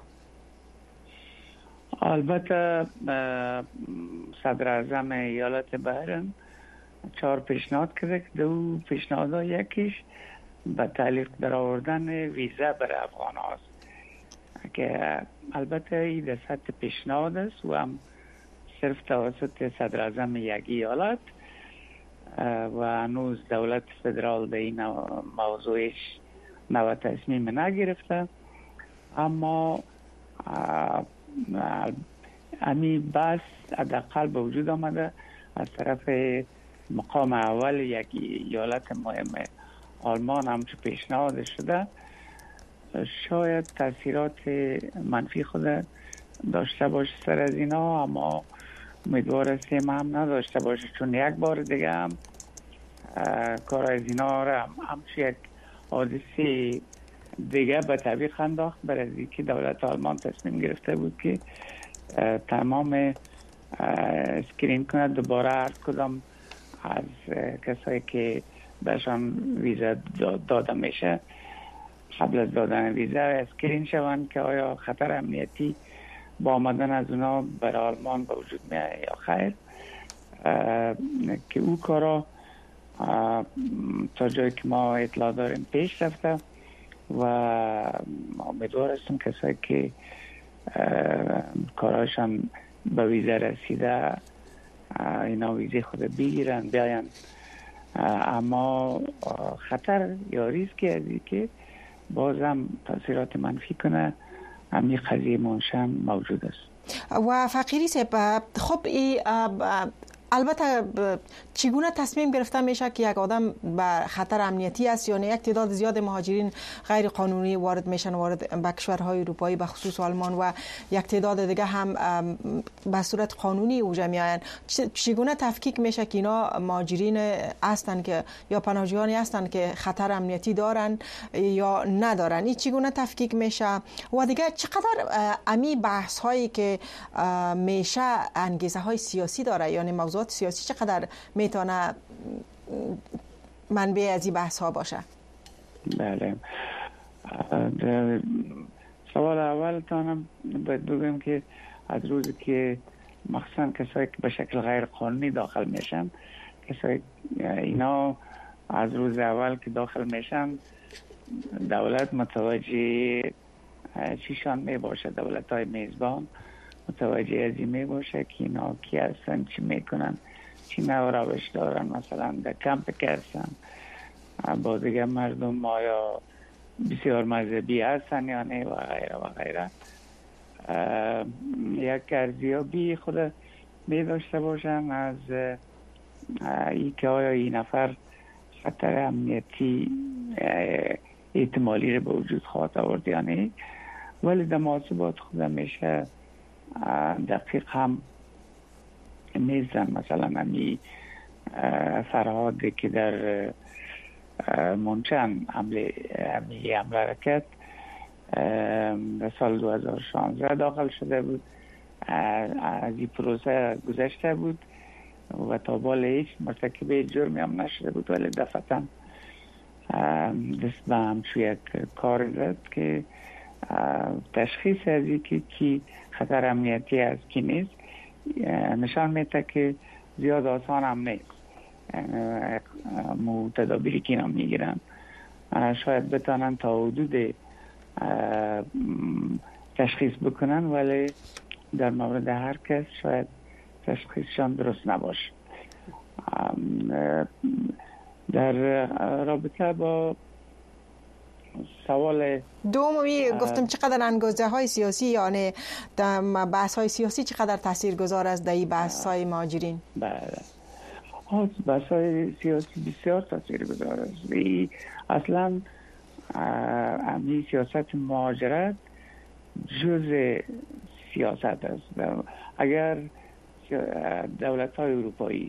البته صدر اعظم ایالت بایرن چهار پیشنهاد کرده که دو پیشنهادها یکیش به تعلیق در آوردن ویزا برای افغان هاست که البته این در سطح پیشنهاد است و هم صرف توسط صدر اعظم یک ایالت و هنوز دولت فدرال در این موضوعش نوع تصمیم نگرفته. اما امی بس حداقل به وجود آمده از طرف مقام اول یک ایالت مهم آلمان هم چه پیشنهاد شده، شاید تاثیرات منفی خود داشته باشه سر از اینا، اما امیدوار هستیم هم نداشته باشه، چون یک بار دیگه هم کار از اینا را هم همچه یک حادثه دیگه به طبیق انداخت، برای اینکه دولت آلمان تصمیم گرفته بود که تمام اسکرین کنه دوباره هر کدام از کسایی که بهشان ویزا داده میشه قبل از دادن ویزا اسکرین شوند که آیا خطر امنیتی با آمدن از اونا برای آلمان به وجود میاد یا خیر. که او کارا تا جایی که ما اطلاع داریم پیش رفته و امیدوار هستم کسایی که کاراشان به ویزا رسیده اینا ویزه خود بگیرن بیاین، اما خطر یا ریسکی از این که بازم تاثیرات منفی کنه همین قضیه منشن موجود است. و فقیری صاحب، خب ای البته چگونه تصمیم گرفته میشه که یک آدم به خطر امنیتی است یا نه؟ یک تعداد زیاد مهاجرین غیر قانونی وارد میشن وارد به کشورهای اروپایی به خصوص آلمان و یک تعداد دیگه هم به صورت قانونی اوجا میاین. چگونه تفکیک میشه که اینا مهاجرین هستند که یا پناهجویانی هستند که خطر امنیتی دارن یا ندارن؟ این چگونه تفکیک میشه؟ و دیگه چقدر امی بحث هایی که میشه انگیزه های سیاسی داره، یعنی موضوع سیاسی چقدر میتونه منبع از این بحث ها باشه؟ بله، سوال اول تانم باید بگم که از روزی که مخصوصا کسایی که به شکل غیر قانونی داخل میشن، کسایی اینا از روز اول که داخل میشن دولت متوجه چیشان می باشه، دولت های میزبان متوجه از این می باشه که اینا کی هستن، چی میکنن، چی نوع روش دارن، مثلا در کمپ که هستن با دیگه مردم آیا بسیار مذهبی هستن یا نه و غیره و غیره. یک ارزیابی خود می داشته باشن از ای که آیا این نفر خطر امنیتی احتمالی رو به وجود خواهد آورد یا نه. ولی در محاسبات خود میشه دقیق هم میزن. مثلا همی فرهاد که در منچن حمله همی حمله رکت در سال دو هزار و شانزده داخل شده بود، از این پروسه گذشته بود و تا بال هیچ مرتکب جرمی هم نشده بود، ولی دفعتا دست به همچو یک کار زد که تشخیص از اینکه کی خطر امنیتی از کی نیست نشان میده که زیاد آسان هم نیست. مو تدابیری که اینا میگیرن شاید بتانن تا حدود تشخیص بکنن، ولی در مورد هر کس شاید تشخیصشان درست نباشه. در رابطه با سوال دومی گفتم چقدر انگیزه های سیاسی یعنی بحث های سیاسی چقدر تاثیرگذار است در این بحث های مهاجرین؟ بله، بحث های سیاسی بسیار تاثیرگذار است. اصلا امی سیاست مهاجرت جزء سیاست است. اگر دولت های اروپایی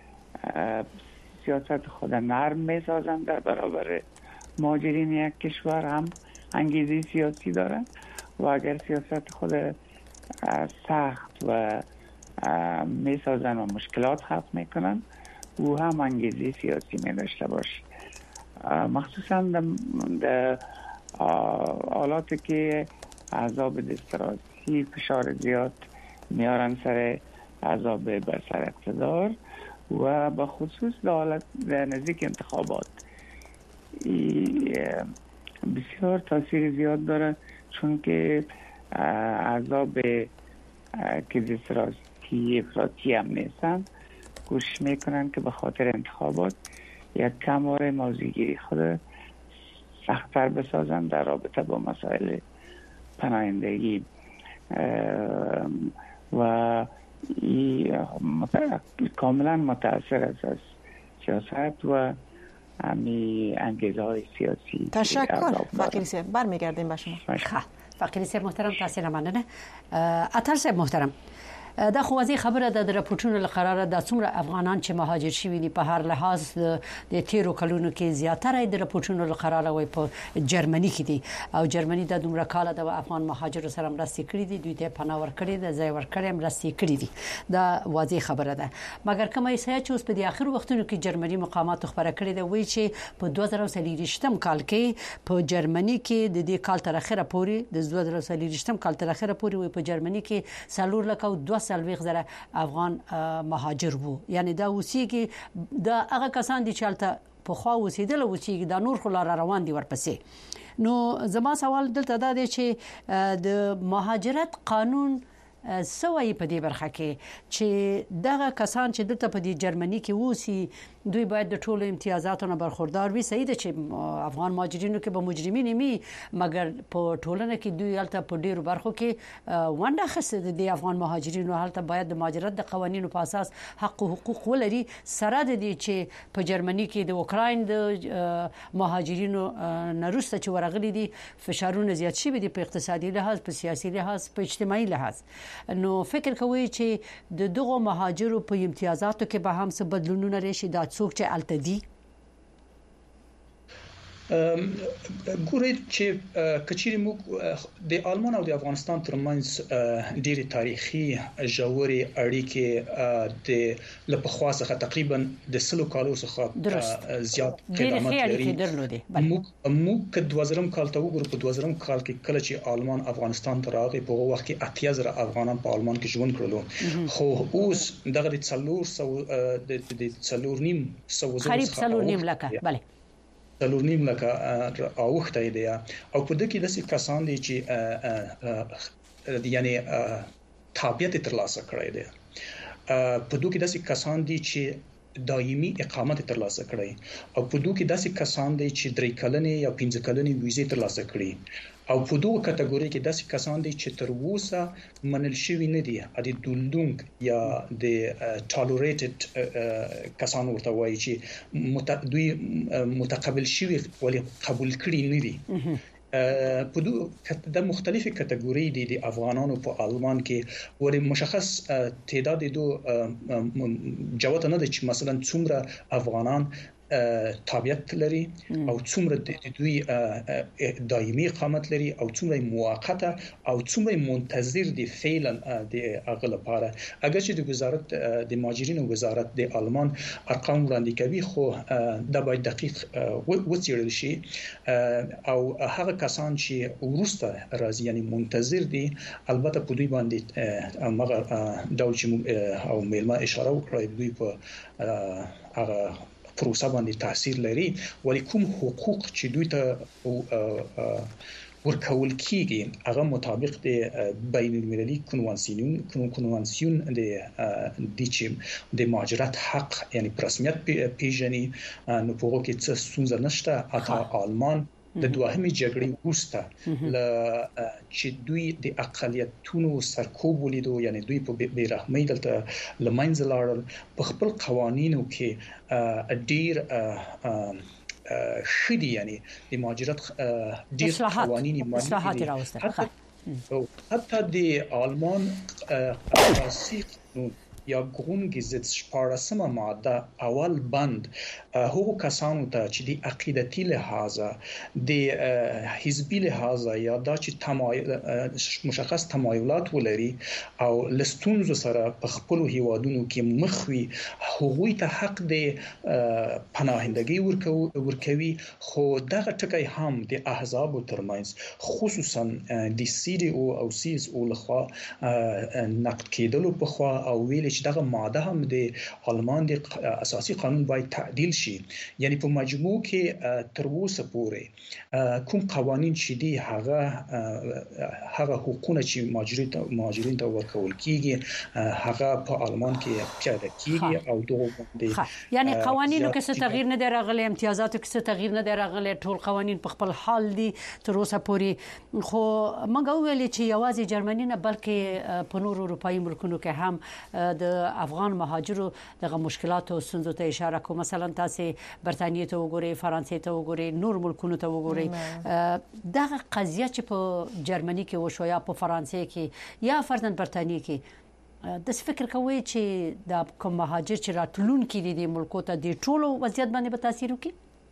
سیاست خود نرم می سازند در برابر مهاجرین یک کشور، هم انگیزه سیاسی دارند، و اگر سیاست خود سخت و می سازند و مشکلات خلق می کنند، او هم انگیزه سیاسی می داشته باشه. مخصوصا در حالاتی که احزاب دسترسی فشار زیاد میارن سر احزاب بر سر اقتدار و به خصوص در حالت در نزدیک انتخابات بسیار تاثیر زیاد داره، چون که احزاب که دسترسی افراطی هم نیستن کوشش میکنن که به خاطر انتخابات یک کمار موضوعگیری خود سخت‌تر بسازن در رابطه با مسائل پناهندگی و کاملا متأثر است از سیاست و همی انگیزه های سیاسی. تشکر فقیری صاحب، برمیگردیم به شما. فقیری صاحب محترم، تاسو مننه. اتر صاحب محترم، دا خو واضح خبره ده د راپورټونو لقراره د څومره افغانان چې مهاجر شوي دي په هر لحاظ د تیرو کلونو کې زیاتره د راپورټونو لقراره وي په جرمني کې دي او جرمني د دومره کال د افغان مهاجر سره مرستې کړې دي، دوی ته پناه ورکړې ده، ځای ورکړې مرستې کړې دي. دا واضح خبره ده. مګر کومه یې چې اوس په د اخر وختونو کې جرمني مقامات خبره کړې ده وایي چې په دوه زره څلور کال کې په جرمني کې د دې کال تر اخره پورې د دوه زره څلور کال تر اخره پورې وي په جرمني کې څلور لک او دوه سلويغ زره افغان مهاجر وو. یعنی دا اوسېږي دا هغه کسان دي چې البته په خوا اوسېدل اوسېږي دا نور خلار روان دي ورپسې. نو زما سوال دلته دا دی چې د مهاجرت قانون سوي په دې برخه کې چې دغه کسان چې دلته په دې جرمني کې ووسی دوی باید د ټولو امتیازاتو نه برخوردار وي. صحیح ده چې افغان مهاجرینو کې به مجرمین مي، مګر په ټولنه کې دوی البته په ډیرو برخو کې ونده خسته د افغان مهاجرینو البته باید د مهاجرت د قوانینو په اساس حق او حقوق ولري. سره د دې چې په جرمني کې د اوکراین د مهاجرینو نروسته چې ورغلي دي فشارونه زیات شوي دي په اقتصادي لحاظ، په سیاسي لحاظ، په اجتماعي لحاظ. نو فکر کوي چې د دغه مهاجرو په امتیازاتو کې به هم څه بدلونونه راشي دا څوک چې الته دي؟ ګورئ چې کچېرې موږ د آلمان او د افغانستان ترمنځ ډېری تاریخي ژورې اړیکې د لپخوا څخه تقریبا د سلو کالو څخه زیات قدامت لري. موږ موږ که دوه زره کال ته وګورو، په دوه زره کال کې کله چې آلمان افغانستان ته راغی په هغه وخت کې اتیا زره افغانان په آلمان کې ژوند کړل، خو اوس دغه د څلور سو د څلور نیم سو قریب څلور نیم لکه بله څلور نیم لکه اوخته دی او په دې کې د څه کسان دي چې یعنی تابعیت ترلاسه کړی دی، په دوی کې د څه کسان دي چې دایمي اقامت ترلاسه کړی او په دوی کې د څه کسان دي چې درې کلنې یا پنځه کلنې ویزه ترلاسه کړي او په دوه کټګوري کې د څه کسان دي چې تر اوسه منل شوی نه دي، د دولډونګ یا د ټالریټډ کسان ورته وایي چې دوی متقبل شوی ولی قبول کړي نه دي. په دوه د مختلفه کټګوري دي د افغانانو په آلمان کې ولې مشخص تعداد دو جوات نه دي چې مثلا څومره افغانان تابعیت لري او څومره د دوی دایمي اقامت لري او څومره موقته او څومره منتظر دي فعلا د اغه لپاره. اگر چې د وزارت د مهاجرینو وزارت د آلمان ارقام وړاندې کوي خو دا باید دقیق وڅېړل شي او هغه کسان چې ورسته راځي یعنی منتظر دي البته په دوی باندې مغه ډول چې او مېلمه اشاره وکړه دوی په هغه پروسه باندې تاثیر لري ولی کوم حقوق چې دوی ته ورکول کیږي هغه مطابق د بین المللي کنوانسیون کنوانسیون د د چې د مهاجرت حق یعنی په رسمیت پیژني نو په هغه کې څه ستونزه نشته. اته آلمان د دوهمې جګړې وروسته ل چې دوی د اقلیتونو سرکوب ولیدو یعنی دوی په بیرحمۍ دلته لمنځه لاړل په خپل قوانینو کې ډیر شدي یعنی د مهاجرت ډیر قوانینی اصلاحات راوسته حتی د آلمان اساسي قانون یا گرونگزیتس شپارسمه ماده اول بند هغو کسانو ته چې د عقیدتي لحاظه د حزبي لحاظه یا دا چې تمایل مشخص تمایلات ولري او لستونزو سره په خپل هیوادونو کې مخوي هغوی ته حق د پناهندګي ورکوي خو دغه ټکی هم د احزاب ترمنځ خصوصا د سی ډي او او سی اس او لخوا نقد کېدلو په خوا او ویل چې دغه ماده هم د آلمان د اساسي قانون باید تعدیل شي یعنی په مجموع کې تر اوسه پورې کوم قوانین چې دي هغه هغه حقوقونه چې مهاجرین ته ورکول کیږي هغه په آلمان کې پیاده کیږي او دغه باندې یعنی قوانینو کې څه تغییر نه دی راغلی امتیازاتو کې څه تغییر نه دی راغلی ټول قوانین په خپل حال دي تر اوسه پورې خو موږ ویل چې یوازې جرمني نه بلکې په نورو اروپایي ملکونو کې هم د افغان مهاجرو دغه مشکلات او ستونزو ته اشاره کوم مثلا تاسو برتانیې ته وګورئ فرانسې ته وګورئ نور ملکونو ته وګورئ دغه قضیه چې په جرمني کې وشو یا په فرانسې کې یا فرضاً برتانیې کې د فکر کوي چې د کوم مهاجر چې راتلونکي دي د ملکو ته د ټولو وضعیت باندې به تاثیر وکړي.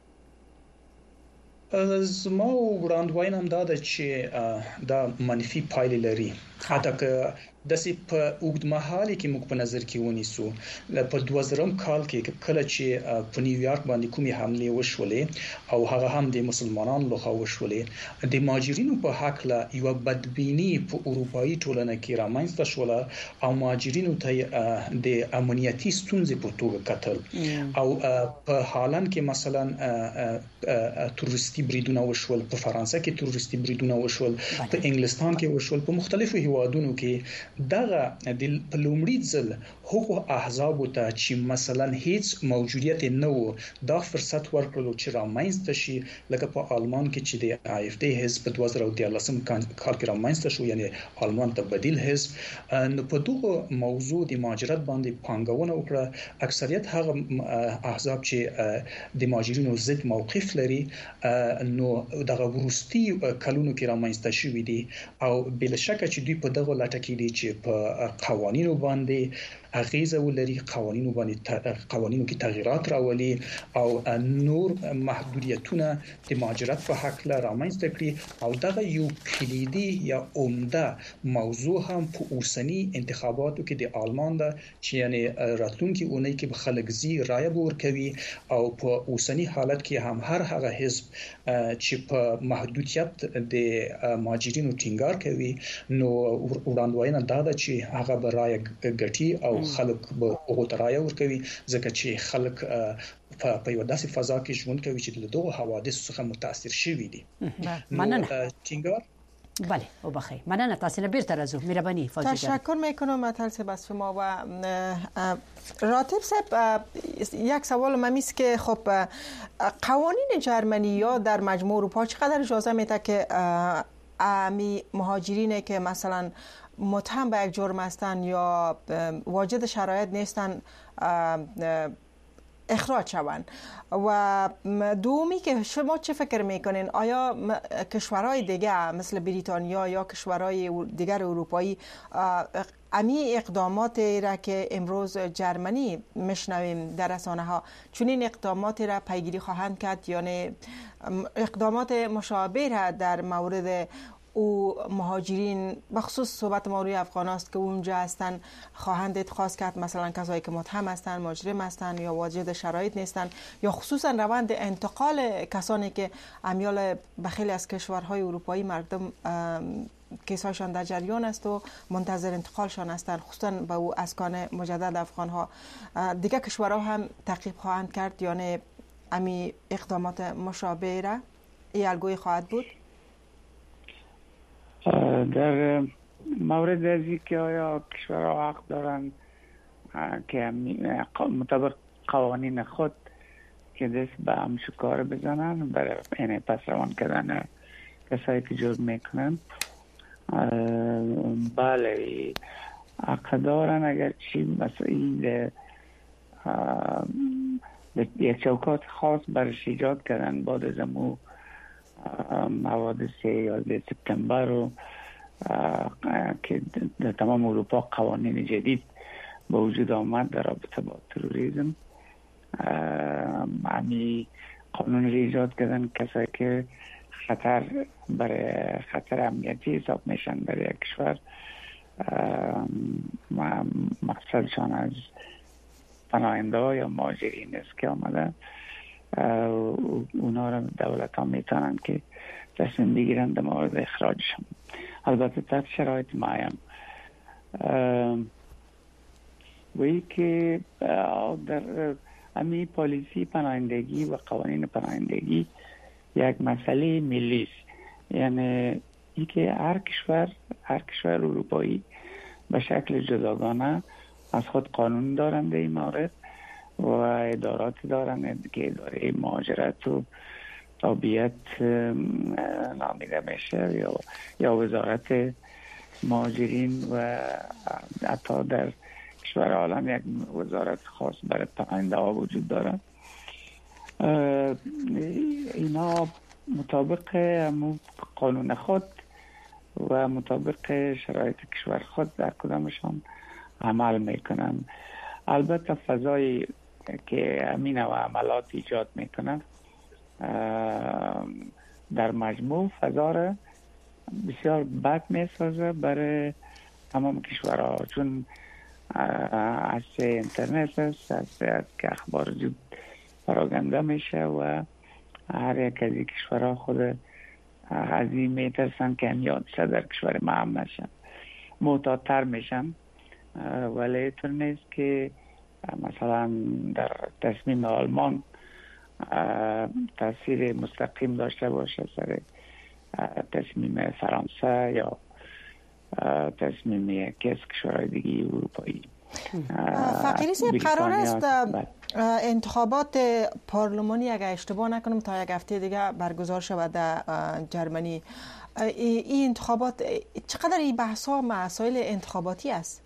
زما وړاندوینه هم دا ده چې دا منفي پایلې لري حتی که د سي په اوږدمهالي کې موږ په نظر کې ونیسو په دوه زره کال کې کله چې په نیویارک باندې کومې حمله وشولې او هغه هم د مسلمانانو لخوا وشولې د مهاجرینو په حق لا یو بدبینی په اروپאי ټولنه کې رامنځته شوله او مهاجرینو ته د امنیتي ستونزې په توګه کتل او په هالند کې مثلا تروریستي بریدونه وشول په فرانسه کې تروریستي بریدونه وشول په انګلستان کې وشول په مختلفو هیوادونو کې دغه د لومړي ځل حقوق احزاب ته چې مثلا هیڅ موجودیت نه و دا فرصت ورکړل چې رامنځته شي لکه په آلمان کې چې د آی اف ډي حزب په دوه زره دیارلسم کال کې رامنځته شو یعنی آلمان ته بدیل حزب نو په دغه موضوع د مهاجرت باندې پانګونه وکړه اکثریت هغه احزاب چې د مهاجرینو ضد موقف لري نو دغه ورستي کلونو کې رامنځته شوې دي او بل شک چې دوی په دغه لټه کې دي چې په قوانینو باندې اغیزه ولري قوانینو باندې قوانینو کې تغیرات راولي او نور محدودیتونه د مهاجرت په حق لا رامنځته کړي او دغه یو کلیدي یا عمده موضوع هم په اوسنی انتخاباتو کې د آلمان ده چې یعنی راتلونکي اونۍ کې به خلک زی رائے ورکوي او په اوسنی حالت کې هم هر هغه حزب چې په محدودیت د مهاجرینو ټینګار کوي نو وړاندوینه دا ده چې هغه به رائے ګټي او خلک به هغه ترایه ورکوي ځکه چې خلک په یو داسې فضا کې ژوند کوي چې د دغه حوادث څخه متاثر شوي دي. مننه. ټینګار بله او بخیر مننه تاسو نه بیرته راځو مهرباني فاضل تشکر میکنم مطلب از شما و راتب صاحب یک سوال من است که خب قوانین جرمنی یا در مجموع اروپا چقدر اجازه میده که امی مهاجرینه که مثلا متهم به یک جرم هستند یا واجد شرایط نیستن اخراج شوند و دومی که شما چه فکر میکنین آیا کشورهای دیگه مثل بریتانیا یا کشورهای دیگر اروپایی امی اقدامات را که امروز جرمنی میشنویم در رسانه ها، چون این اقدامات را پیگیری خواهند کرد، یعنی اقدامات مشابه را در مورد او مهاجرین بخصوص صحبت ما روی افغان است که اونجا هستن خواهند اتخاذ کرد، مثلا کسایی که متهم هستن، مجرم هستن یا واجد شرایط نیستن، یا خصوصا روند انتقال کسانی که امیال به خیلی از کشورهای اروپایی مردم کیسایشان در جریان است و منتظر انتقالشان هستند، خصوصا به او اسکان مجدد افغان ها. دیگه کشورها هم تعقیب خواهند کرد، یعنی امی اقدامات مشابه را ای الگوی خواهد بود. در مورد ازی که آیا کشورها حق دارند که مطابق قوانین خود که دست به همچه کار بزنن برای این پس روان کردن کسایی که جرم میکنن، بله حق دارن، اگر چی مسئله یک چوکات خاص برش ایجاد کردن بعد از امو حوادث یازده سپتامبر رو که در تمام اروپا قوانین جدید به وجود آمد در رابطه با تروریسم. همی قانون رو ایجاد کردن کسایی که خطر برای خطر امنیتی حساب میشن در یک کشور، مقصدشان از پناهنده ها یا مهاجرین است که آمدن، اونا رو دولت ها میتونن که تصمیم بگیرن در مورد اخراجشون، البته تحت شرایط معین. وی که در امی پالیسی پناهندگی و قوانین پناهندگی یک مسئله ملی است، یعنی ای که هر کشور هر کشور اروپایی به شکل جداگانه از خود قانون دارند در این مورد و ادارات دارند که اداره مهاجرت و تابعیت نامیده میشه یا یا وزارت مهاجرین و حتی در کشور عالم یک وزارت خاص برای پناهنده ها وجود دارد. اینا مطابق قانون خود و مطابق شرایط کشور خود در کدامشان عمل میکنن. البته فضای که امین و عملات ایجاد میکنن در مجموع فضا را بسیار بد میسازه برای تمام کشورها، چون از اینترنت است، از که اخبار زود پراگنده میشه و هر یک از این کشورها خود از این میترسن که امیادشا در کشور ما هم نشن، معتادتر میشن. ولی طور نیست که مثلا در تصمیم آلمان تاثیر مستقیم داشته باشه سر تصمیم فرانسه یا تصمیم یکی از کشورهای دیگه اروپایی. فقیری صاحب، قرار است انتخابات پارلمانی اگر اشتباه نکنم تا یک هفته دیگه برگزار شود در جرمنی. این انتخابات چقدر این بحث ها مسائل انتخاباتی است؟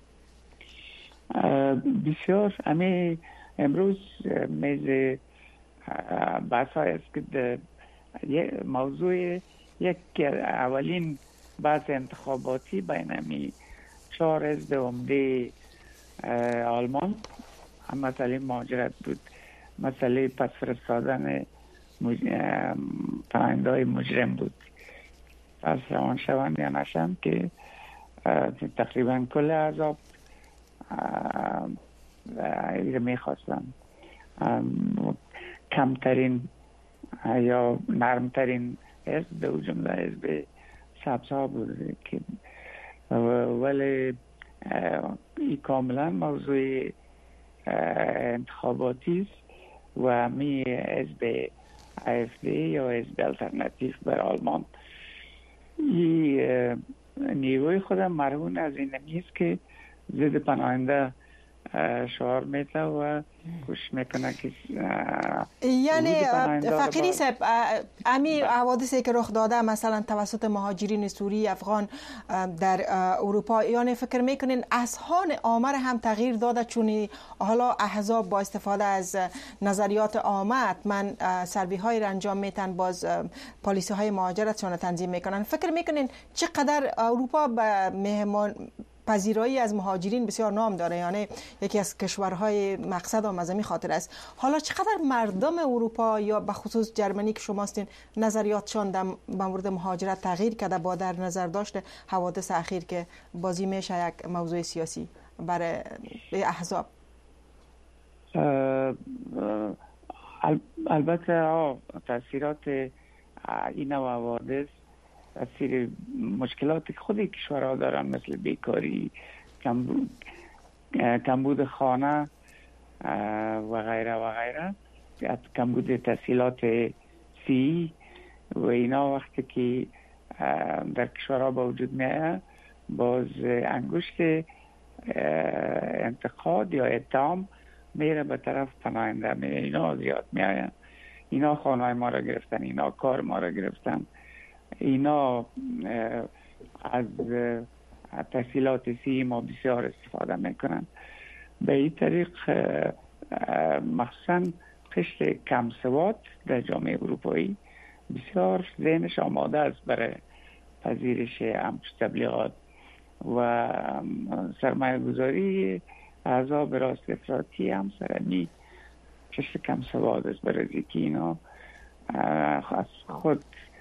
بسیار. امی امروز میز بحث های است که موضوع یک اولین بحث انتخاباتی بین امی چهار حزب عمده آلمان هم مسئله مهاجرت بود، مسئله پس فرستادن مج... پناهنده های مجرم بود، پس روان شوند یا نشند که تقریبا کل احزاب ایره میخواستن. کمترین یا نرمترین حزب به جمله حزب سبزها بود که ولی این کاملا موضوع انتخاباتی است و می حزب اف دی یا حزب الترناتیو بر آلمان این نیروی خودم مرهون از این نیست که ضد پناهنده شعار میته و کوشش میکنه که یعنی فقیری صاحب امی حوادثی که رخ داده مثلا توسط مهاجرین سوری افغان در اروپا، یعنی فکر میکنین اذهان عامه هم تغییر داده چون حالا احزاب با استفاده از نظریات عامه من سروی های را انجام میتن، باز پالیسی های مهاجرتشون تنظیم میکنن؟ فکر میکنین چقدر اروپا به مهمان پذیرایی از مهاجرین بسیار نام داره، یعنی یکی از کشورهای مقصد هم از همین خاطر است. حالا چقدر مردم اروپا یا به خصوص جرمنی که شما هستین نظریاتشان در مورد مهاجرت تغییر کرده با در نظر داشت حوادث اخیر که بازی میشه یک موضوع سیاسی برای احزاب؟ البته تاثیرات این حوادث، تاثیر مشکلاتی که خود کشورها دارن مثل بیکاری، کمبود کمبود خانه و غیره و غیره، کمبود تحصیلات سی و اینا وقتی که در کشورها با وجود میاد، باز انگشت انتقاد یا اتهام میره به طرف پناهنده میره. اینا زیاد میاین، اینا خانه ما را گرفتن، اینا کار ما را گرفتن، اینا از تحصیلات سی ما بسیار استفاده میکنن. به این طریق مخصوصا قشر کم سواد در جامعه اروپایی بسیار ذهنش آماده است برای پذیرش همچون تبلیغات و سرمایه گذاری احزاب راست افراطی هم سرمی قشر کم سواد است، برای که اینا از خود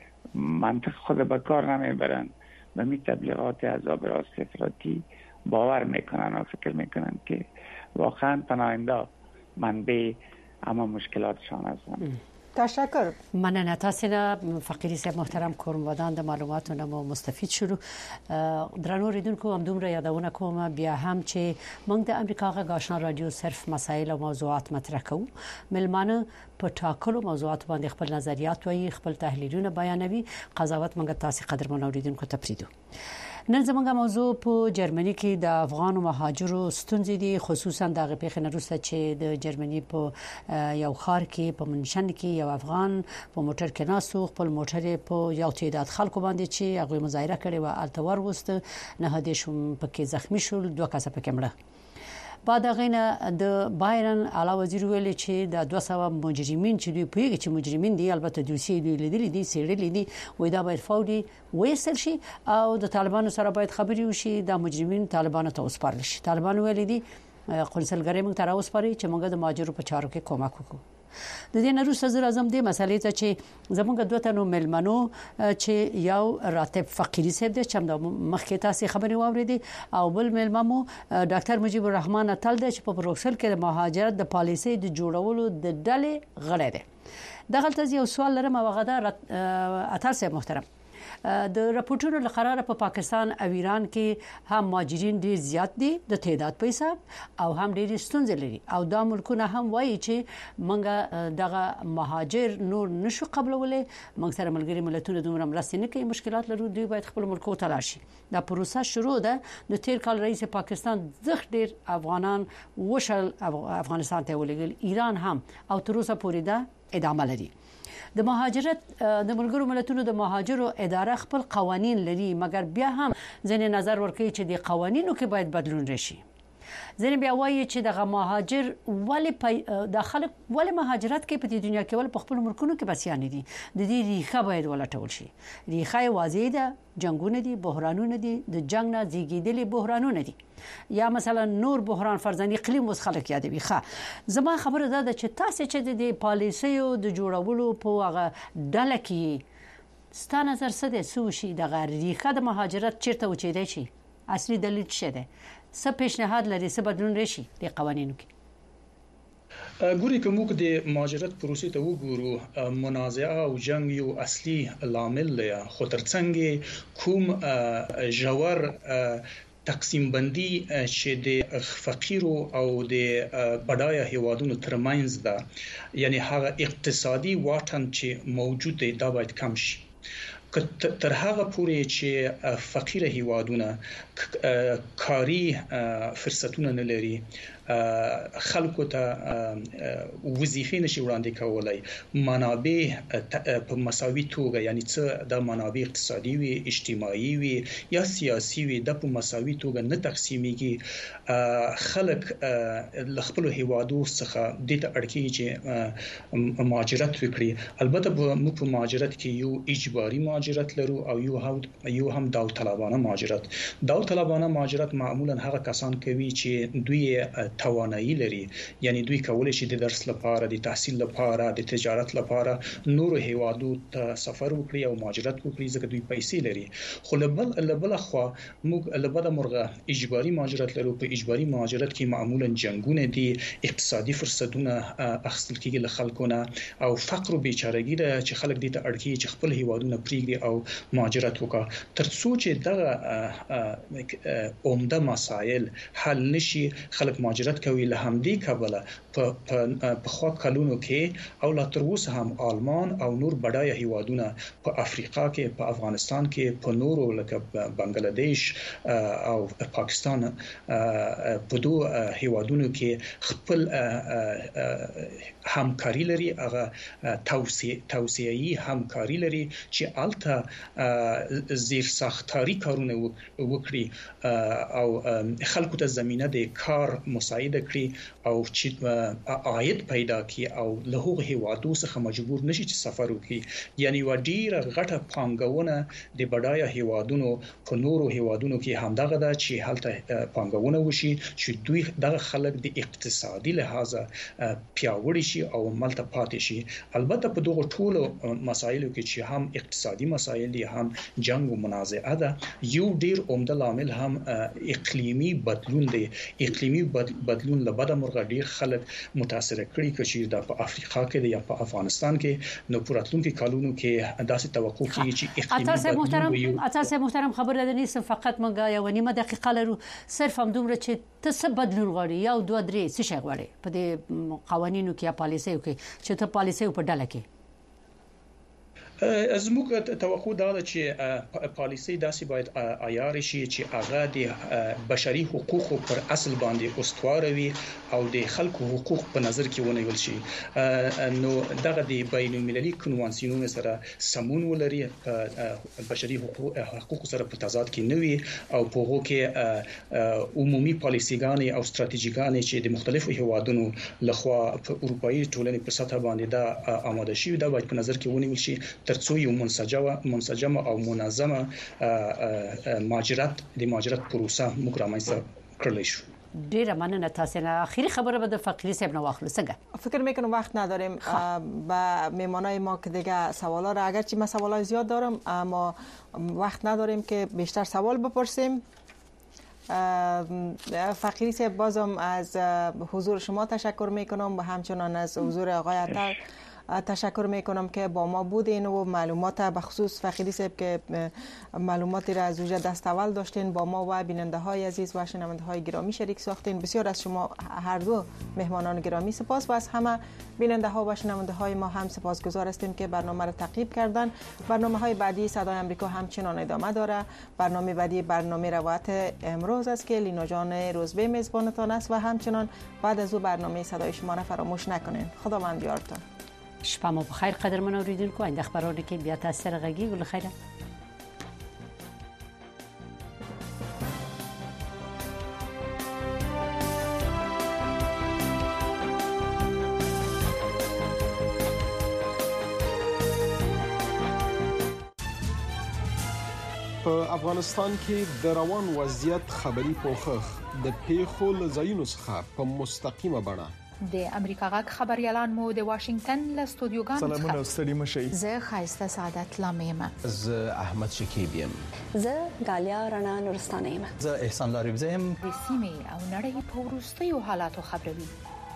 منطق خود به کار نمیبرن، به می تبلیغات احزاب راست افراطی باور میکنن و فکر میکنن که واقعا پناهنده منبع اما مشکلاتشان هستن. تشکر. مننه تاسو فقیری صاحب محترم کوم ودان د معلوماتونو مو مستفید شلو. درنو ریدونکو هم دومره یادونه کوم بیا هم چې موږ د امریکا غږ آشنا رادیو صرف مسایل او موضوعات مطرح کوو. ملمانه په ټاکلو موضوعات باندې خپل نظریات وایي، خپل تحلیلونه بیانوي. قضاوت موږ تاسو قدرمن اوریدونکو ته پریدو. نن زموږه موضوع په جرمني کې د افغان مهاجرو ستونزې دي، خصوصا د غپېخ نه وروسته چې د جرمني په یو خار کې په منشن کې یو افغان په موټر کې ناسو خپل موټر په یو تعداد خلکو باندې چې هغه مظاهره کړې و التور وست نه هدي شوم پکې زخمی شول، دوه کسه پکې مړه. بعد غینه د بایرن اعلی وزیر ویل چې د دوه سوه مجرمین چې دوی پیږي چې مجرمین دي، البته دوی دوی لیدل دي سیړل دي، وای دا باید فوري ویسل شي او د طالبانو سره باید خبري وشي، د مجرمین طالبانو ته وسپارل شي. طالبان ویل دي قونسلګری موږ ته راوسپاري چې موږ د ماجرو په چارو کې کومک وکړو. د دې نروسته زر اعظم دې مسلې ته چې زمونږ دوه تنو ملمنو چې یو راتب فقيري صاحب د چم د مخکې تاسو خبري واوریدي او بل ملممو ډاکټر مجيب الرحمن اتل د چې په بروکسل کې د مهاجرت د پالیسۍ د جوړولو د ډلې غړی دی. دغه تاسو یو سوال لرم او غدا اتل صاحب محترم، د راپورټونو لقراره په پاکستان او ایران کې هم مهاجرین ډیر زیات دي د تعداد په حساب او هم ډیر ستونزې لري او دا ملکونه هم وایي چې منګه دغه مهاجر نور نشو قبلولې، موږ سره ملګری ملتونه دومره مرستې نه کوي، مشکلات لرو، دوی باید خپل ملکو ته لاړ شي. دا پروسه شروع ده. د تیر کال رئیس پاکستان زغ ډیر افغانان وشل افغانستان ته ولېږل، ایران هم او تر اوسه پورې ده ادامه لري. د مهاجرت د ملګرو ملتونو د مهاجرو اداره خپل قوانين لري، مګر بیا هم ځینې نظر ورکوي چې د قوانینو کې باید بدلون راشي. ځینې بیا وایي چې د مهاجر ولې د خلک ولې مهاجرت کوي په دې دنیا کې، ول په خپل ملکونو کې بسیان دي، د دې ریښه باید ولټول شي. ریښه واضح ده، جنگونه دي، بحرانونه دي، د جنگ نه زیږیدلي بحرانونه دي، یا مثلا نور بحران فرضاً اقلیم وس خلک یادوي. ښه زما خبره ده چې تاسو چې د پالیسیو د جوړولو په هغه ډله کې ستاسو نظر څه دی، څه شي د ریښه د مهاجرت چیرته وچېدای شي، اصلي دلیل څه دی، څه پیشنهاد لري، څه بدلون راشي د قوانینو کې؟ ګوري کوم د مهاجرت پروسې ته وګورو، منازعه او جنگ یو اصلي لامل دی، خو ترڅنګ کوم جوړ تقسیم بندي چې د فقیر او د بډایه هیوادونو ترمنځ ده، یعنی هغه اقتصادي واټن چې موجود دی دا باید کم شي. تر هغه پورې چې فقیر هیوادونه کاری فرصتونه نه لري، خلکو ته وظیفې نشي وړاندې کولای، منابع په مساوي توګه، یعنی څه د منابع اقتصادي وي، اجتماعي وي یا سیاسي وي، د په مساوي توګه نه تقسیمېږي. خلک ل خپل هیوادو څخه د ته اړکیږي چې مهاجرت وکړي. البته موږ په مهاجرت کې یو اجباري مهاجرت لرو او یو هم یو هم داوطلبانه مهاجرت. داوطلبانه مهاجرت معمولا هغه کسان کوي چې دوی توانایی لري، یعنی دوی کولای شي د درس لپاره، د تحصیل لپاره، د تجارت لپاره نور هیوادو ته سفر وکړي او مهاجرت وکړي ځکه دوی پیسې لري. خو لبل لبل خو موږ لبل مرغه اجباري مهاجرت لرو. په اجباري مهاجرت کې معمولا جنگونه دي، اقتصادي فرصتونه اخیستل کېږي له خلکونه او فقر او بیچارهګي ده چې خلک دې ته اړکیږي چې خپل هیوادونه پریږدي او مهاجرت وکړي. ترڅو چې دغه عمده مسایل حل نشي، خلک مهاجرت کوي. له همدې کبله په خو کلونو کې او لا تر اوسه هم آلمان او نور بډایه هیوادونه په افریقا کې، په افغانستان کې، په نورو لکه بنگلاديش او پاکستان په دوه هیوادونو کې خپل همکاري لري، هغه توسعه توسعه‌ای همکاري لري چې الته زیر ساختاری کارونه وکړي او خلکو ته زمينه د کار مساعده کړي او چې عاید پیدا کړي او له هغه هیوادو څخه مجبور نشي چې سفر وکړي. یعنی و ډیره غټه پانګونه د بډایه هیوادونو په نورو هیوادونو کې همدغه ده چې هلته پانګونه وشي چې دوی دغه خلک د اقتصادي لحاظه پیاوړي شي او ملته پاتې شي. البته په دغه ټولو مسایلو کې چې هم اقتصادي مسایل دي، هم جنگ او منازعه ده، یو ډیر عمده لامل هم اقلیمی بدلون دی. اقلیمی بدلون له بده مرغه ډیر خلک متاثر کړي چې د په افریقا کې یا په افغانستان کې نو پراتلونکو کالونو کې داسې توقع کیږي چې اقلیمی بدلون وي. تاسو محترم خبر ده نیست، فقط موږ یو نیمه دقیقه لرو، صرف هم دومره چې څه بدلون غواړي یا دوه درې څه شي غواړي په دې قوانینو کې یا پالیسیو کې چې ته پالیسیو په ډله کې. زموږ توقع دا ده چې پالیسي داسې باید عیار شي چې هغه د بشري حقوقو پر اصل باندې استوار وي او د خلکو حقوق په نظر کې ونیول شي. نو دغه د بین المللي کنوانسیونونو سره سمون ولري، بشري حقوق سره په تضاد کې نه وي او په هغه کې عمومي پالیسيګانې او ستراتیژیګانې چې د مختلفو هیوادونو لخوا په اروپאי ټولنې په سطح باندې دا آماده شي دا باید په نظر کې ونیول شي ترڅو یو منسجمه منسجمه او منظمه مهاجرت د مهاجرت پروسه موږ رامنځته کړلی شو. ډیره مننه تاسو نه. اخیری خبره به د فقیری صاحب نه واخلو. څنګه فکر میکنم وقت نداریم با میمانای ما که دیگه سوالا را اگرچه من سوالای زیاد دارم اما وقت نداریم که بیشتر سوال بپرسیم. فقیری صاحب بازم از حضور شما تشکر میکنم و همچنان از حضور آقای عطا تشکر میکنم که با ما بودین و معلومات به خصوص فقیری صاحب که معلوماتی را از وجه دست اول داشتین با ما و بیننده های عزیز و شنونده های گرامی شریک ساختین. بسیار از شما هر دو مهمانان گرامی سپاس و از همه بیننده ها و شنونده های ما هم سپاسگزار هستیم که برنامه را تعقیب کردن. برنامه های بعدی صدای آمریکا همچنان ادامه داره. برنامه بعدی برنامه روایت امروز است که لینا جان روزبه میزبانتان است و همچنان بعد از او برنامه صدای شما را فراموش نکنین. خداوند یارتان. شپه مو بخیر قدرمن اوریدونکو. آینده خبرونه کې بیا تاسو سره غږی ګل خیره. په افغانستان کې د روان وضعیت خبري پوښښ د پیښو لزاینو څخه په مستقیمه بڼه د امریکا غږ خبريالان مو د واشنگټن له استودیوګانو څخه سلامونه ستړي مشي. زه خایسته سعادت لامیم. زه احمد شکیب یم. زه غالیا رڼا نورستانه یم. زه احسان لارب زم. د سیمې او نړۍ په وروستیو حالاتو خبروي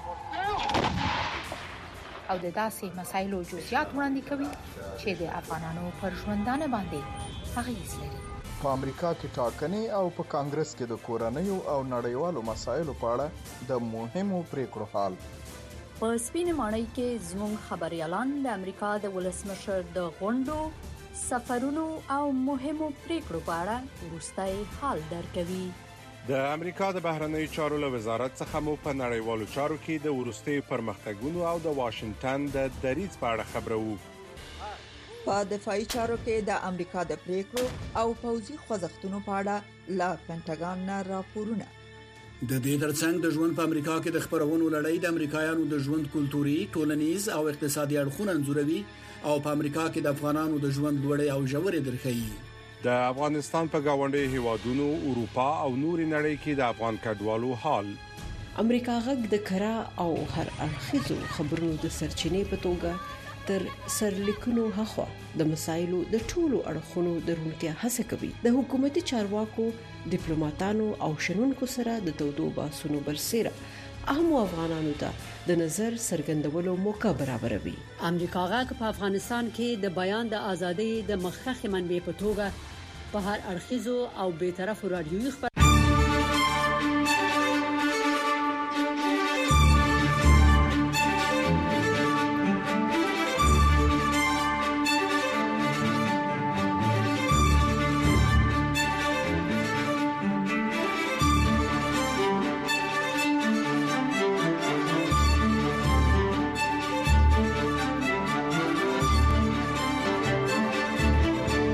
او د داسې مسایلو جزئیات وړاندې کوي چې د افغانانو پر ژوندانه باندې اغیز لري. په امریکا کې ټاکنې او په کانګرس کې د کورنیو او نړیوالو مسایلو په اړه د مهمو پریکړو حال. په سپینې ماڼۍ کې زموږ خبريالان د امریکا د ولسمشر د غونډو، سفرونو او مهمو پریکړو په اړه وروستي حال درکوي. د امریکا د بهرنیو چارو له وزارت څخه مو په نړیوالو چارو کې د ورستیو پرمختګونو او د واشنگټن د دریځ په اړه خبرو. په دفاعي چارو کې د امریکا د پریکړو او پوځي خوځښتونو په اړه لا پینټاګان نه راپورونه. د دې ترڅنګ د ژوند په امریکا کې د خبرونو لړۍ د امریکایانو د ژوند کلتوري، ټولنیز او اقتصادي اړخونه انځوروي او په امریکا کې د افغانانو د ژوند لوړې او ژورې درخې. د افغانستان په گاونډي هیوادونو، اروپا او نوري نړۍ کې د افغان کډوالو حال. امریکا غږ د کرا او هر اړخیزو خبرونو د سرچینې په توګه تر سرلیکونو هخوا د مسایلو د ټولو اړخونو درونتیا هڅه کوي. د حکومتي چارواکو، ډیپلوماټانو او شنونکو سره د تودو باسونو برسېره اهم افغانانو ته د نظر څرګندولو موقع برابروي. امریکا غږ په افغانستان کې د بیان د ازادۍ د مخخخ منبع په توګه په هر اړخیزو او بیطرفو رادیوي